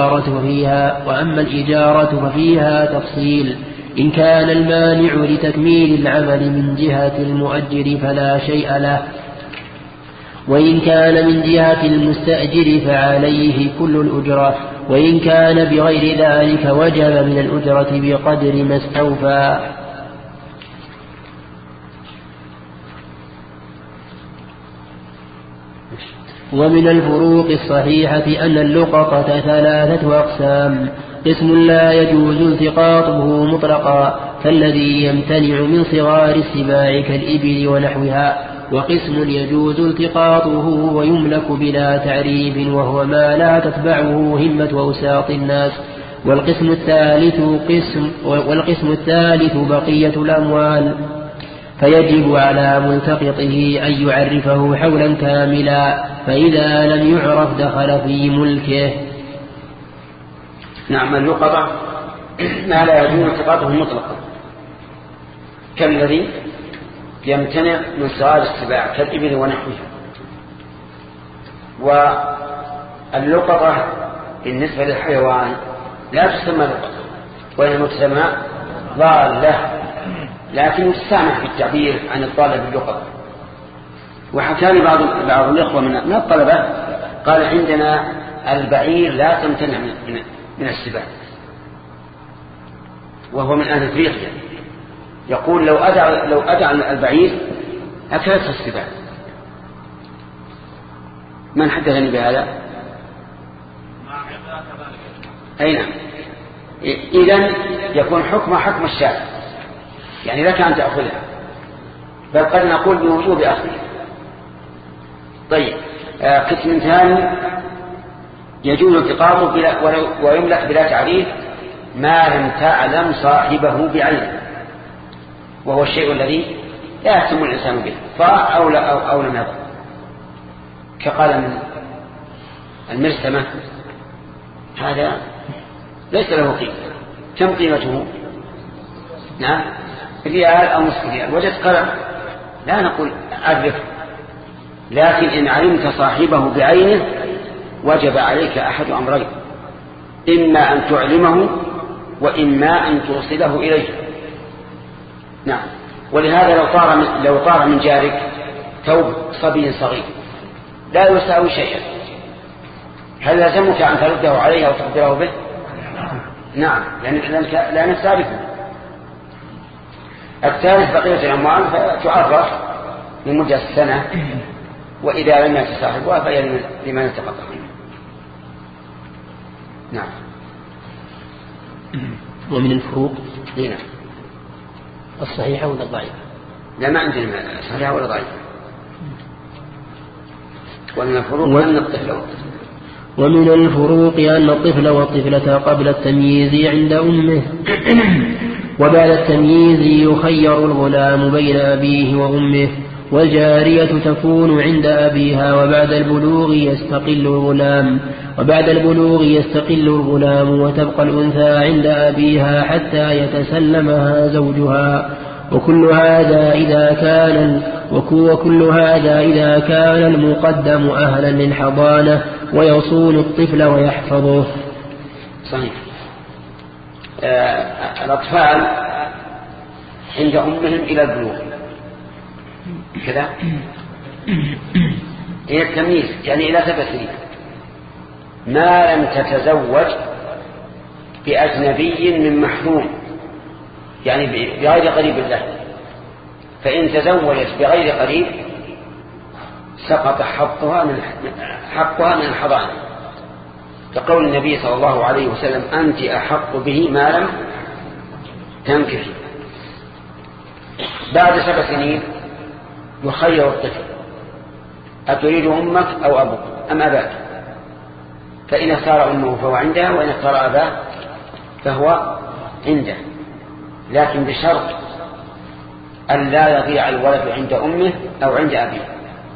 الإجارة ففيها تفصيل، إن كان المانع لتكميل العمل من جهة المؤجر فلا شيء له، وإن كان من جهة المستأجر فعليه كل الأجرة، وإن كان بغير ذلك وجب من الأجرة بقدر ما استوفى. ومن الفروق الصحيحة أن اللقطة 3 أقسام: قسم لا يجوز التقاطه مطلقا كالذي يمتنع من صغار السباع كالإبل ونحوها، وقسم يجوز التقاطه ويملك بلا تعريف وهو ما لا تتبعه همة وأساط الناس، والقسم الثالث بقية الأموال، فيجب على ملتقطه أن يعرفه حولا كاملا، فإذا لم يعرف دخل في ملكه. نعم، اللقطة ما لا يجوز التقاطه مطلقا، كالذي يمتنع من صغار السباع كالإبل ونحوها. واللقطة بالنسبة للحيوان لا تسمى لقطة وإنما تسمى ضالة، لكن يستسمح في التعبير عن الضالة باللقطة. وحكى لي بعض الإخوة من الطلبة قال عندنا البعير لا تمتنع من السباع، وهو من أهل أفريقيا، يقول لو أدع البعير أكلته السباع. من حدثني بهذا؟ أي نعم. إذن يكون حكم الشارع، يعني لك أن تأخذها، بل قد نقول بوجوب أخذها. طيب، قسم ثاني يجوز التقاطه ويملك بلا تعريف ما لم تعلم صاحبه بعينه، وهو الشيء الذي لا يهتم الإنسان به، ضاع أو لم يضع، كقال من المرسمة هذا ليس له قيمة. كم قيمته؟ نعم، ريال أو نصف ريال. وجدت قلم لا نقول أعرف، لكن إن علمت صاحبه بعينه وجب عليك أحد أمرين: إما أن تعلمه وإما أن توصله إليه. نعم. ولهذا لو طار من جارك ثوب صبي صغير لا يساوي شيئا، هل لازمك أن ترده عليه أو تخبره به؟ نعم، لأنك تعرفه. الثالث بقية الأموال فتعرف لمدة سنة، وإذا لم يأت صاحبها فهي لمن التقطها. نعم. ومن الفروق نعم. الصحيحة ولا الضعيفة؟ لا، ما عندنا صحيحة ولا ضعيفة. ومن الفروق أن الطفل ومن الفروق أن الطفل والطفلة قبل التمييز عند أمه، وبعد التمييز يخير الغلام بين أبيه وأمه، والجارية تكون عند أبيها، وبعد البلوغ يستقل الغلام وتبقى الأنثى عند أبيها حتى يتسلمها زوجها. وكل هذا إذا كان المقدم أهلا للحضانة ويصون الطفل ويحفظه. صحيح. الأطفال عند أمهم إلى البلوغ كذا، إلى التمييز يعني إلى 7 سنين، ما لم تتزوج بأجنبي من محروم، يعني بغير قريب له. فإن تزوجت بغير قريب سقط حقها من الحضانة، كقول النبي صلى الله عليه وسلم: أنت أحق به ما لم تنكحي. بعد 7 سنين يخير الطفل: أتريد أمك أو أبوك أم أباك؟ فإن اختار أمه فهو عندها، وإن اختار أباه فهو عنده، لكن بشرط أن لا يضيع الولد عند أمه أو عند أبيه.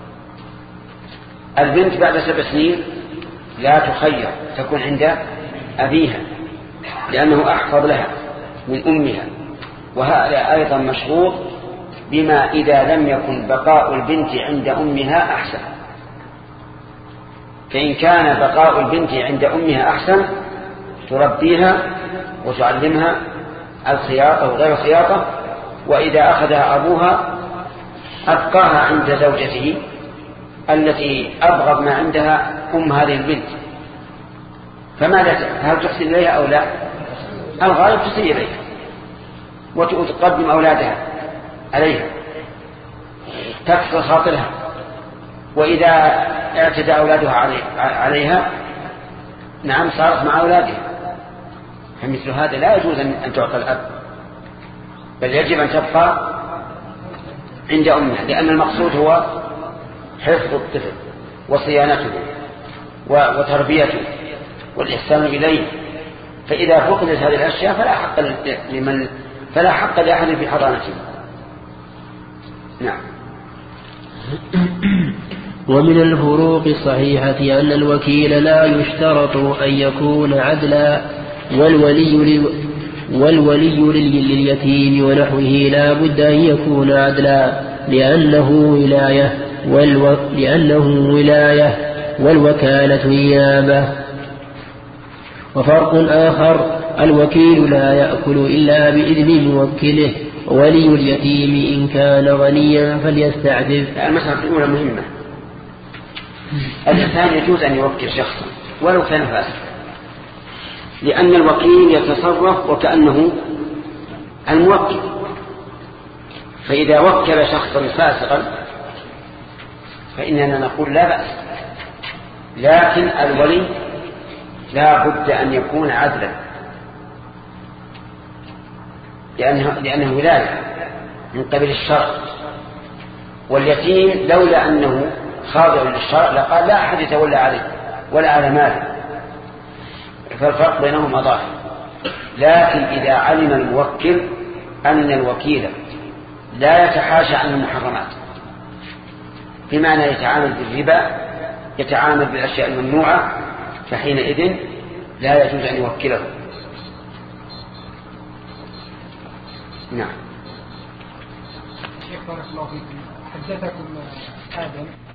البنت بعد 7 سنين لا تخير، تكون عند أبيها لأنه أحفظ لها من أمها، وهذا أيضا مشروط بما إذا لم يكن بقاء البنت عند أمها أحسن. فإن كان بقاء البنت عند أمها أحسن تربيها وتعلمها الخياطة وغير الخياطة، وإذا أخذها أبوها أبقاها عند زوجته التي أبغض ما عندها أم هذه البنت. فماذا هل تحسن إليها أو لا؟ الغالب تحسن إليها وتقدم أولادها عليها، تكسر خاطرها، وإذا اعتدى أولادها عليها نعم صارت مع أولادها. فمثل هذا لا يجوز أن تعطى الأب، بل يجب أن تبقى عند أمها، لأن المقصود هو حفظ الطفل وصيانته وتربيته والإحسان إليه. فإذا فقدت هذه الأشياء فلا حق لأحد في حضانته. نعم. ومن الفروق الصحيحة أن الوكيل لا يشترط أن يكون عدلا، والولي لليتيم ونحوه لا بد أن يكون عدلا لأنه ولاية والوكالة نيابة. وفرق آخر: الوكيل لا يأكل إلا بإذن موكله، ولي اليتيم إن كان غنيا فليستعفف. المسألة الأولى مهمة. الإنسان يجوز أن يوكل شخصا ولو كان فاسقا، لأن الوكيل يتصرف وكأنه الموكل، فإذا وكل شخصا فاسقا فإننا نقول لا بأس، لكن الولي لا بد أن يكون عدلا، لأنه ولاية من قبل الشرع، واليتيم لولا أنه خاضع للشرع لقال لا أحد يتولى عليه ولا على ماله، فالفرق بينهما ظاهر. لكن إذا علم الموكل أن الوكيل لا يتحاشى عن المحرمات، بمعنى يتعامل بالربا، يتعامل بالأشياء الممنوعة، فحينئذ لا يجوز أن يوكله. شيخ بارك الله فيكم، حدثكم آدم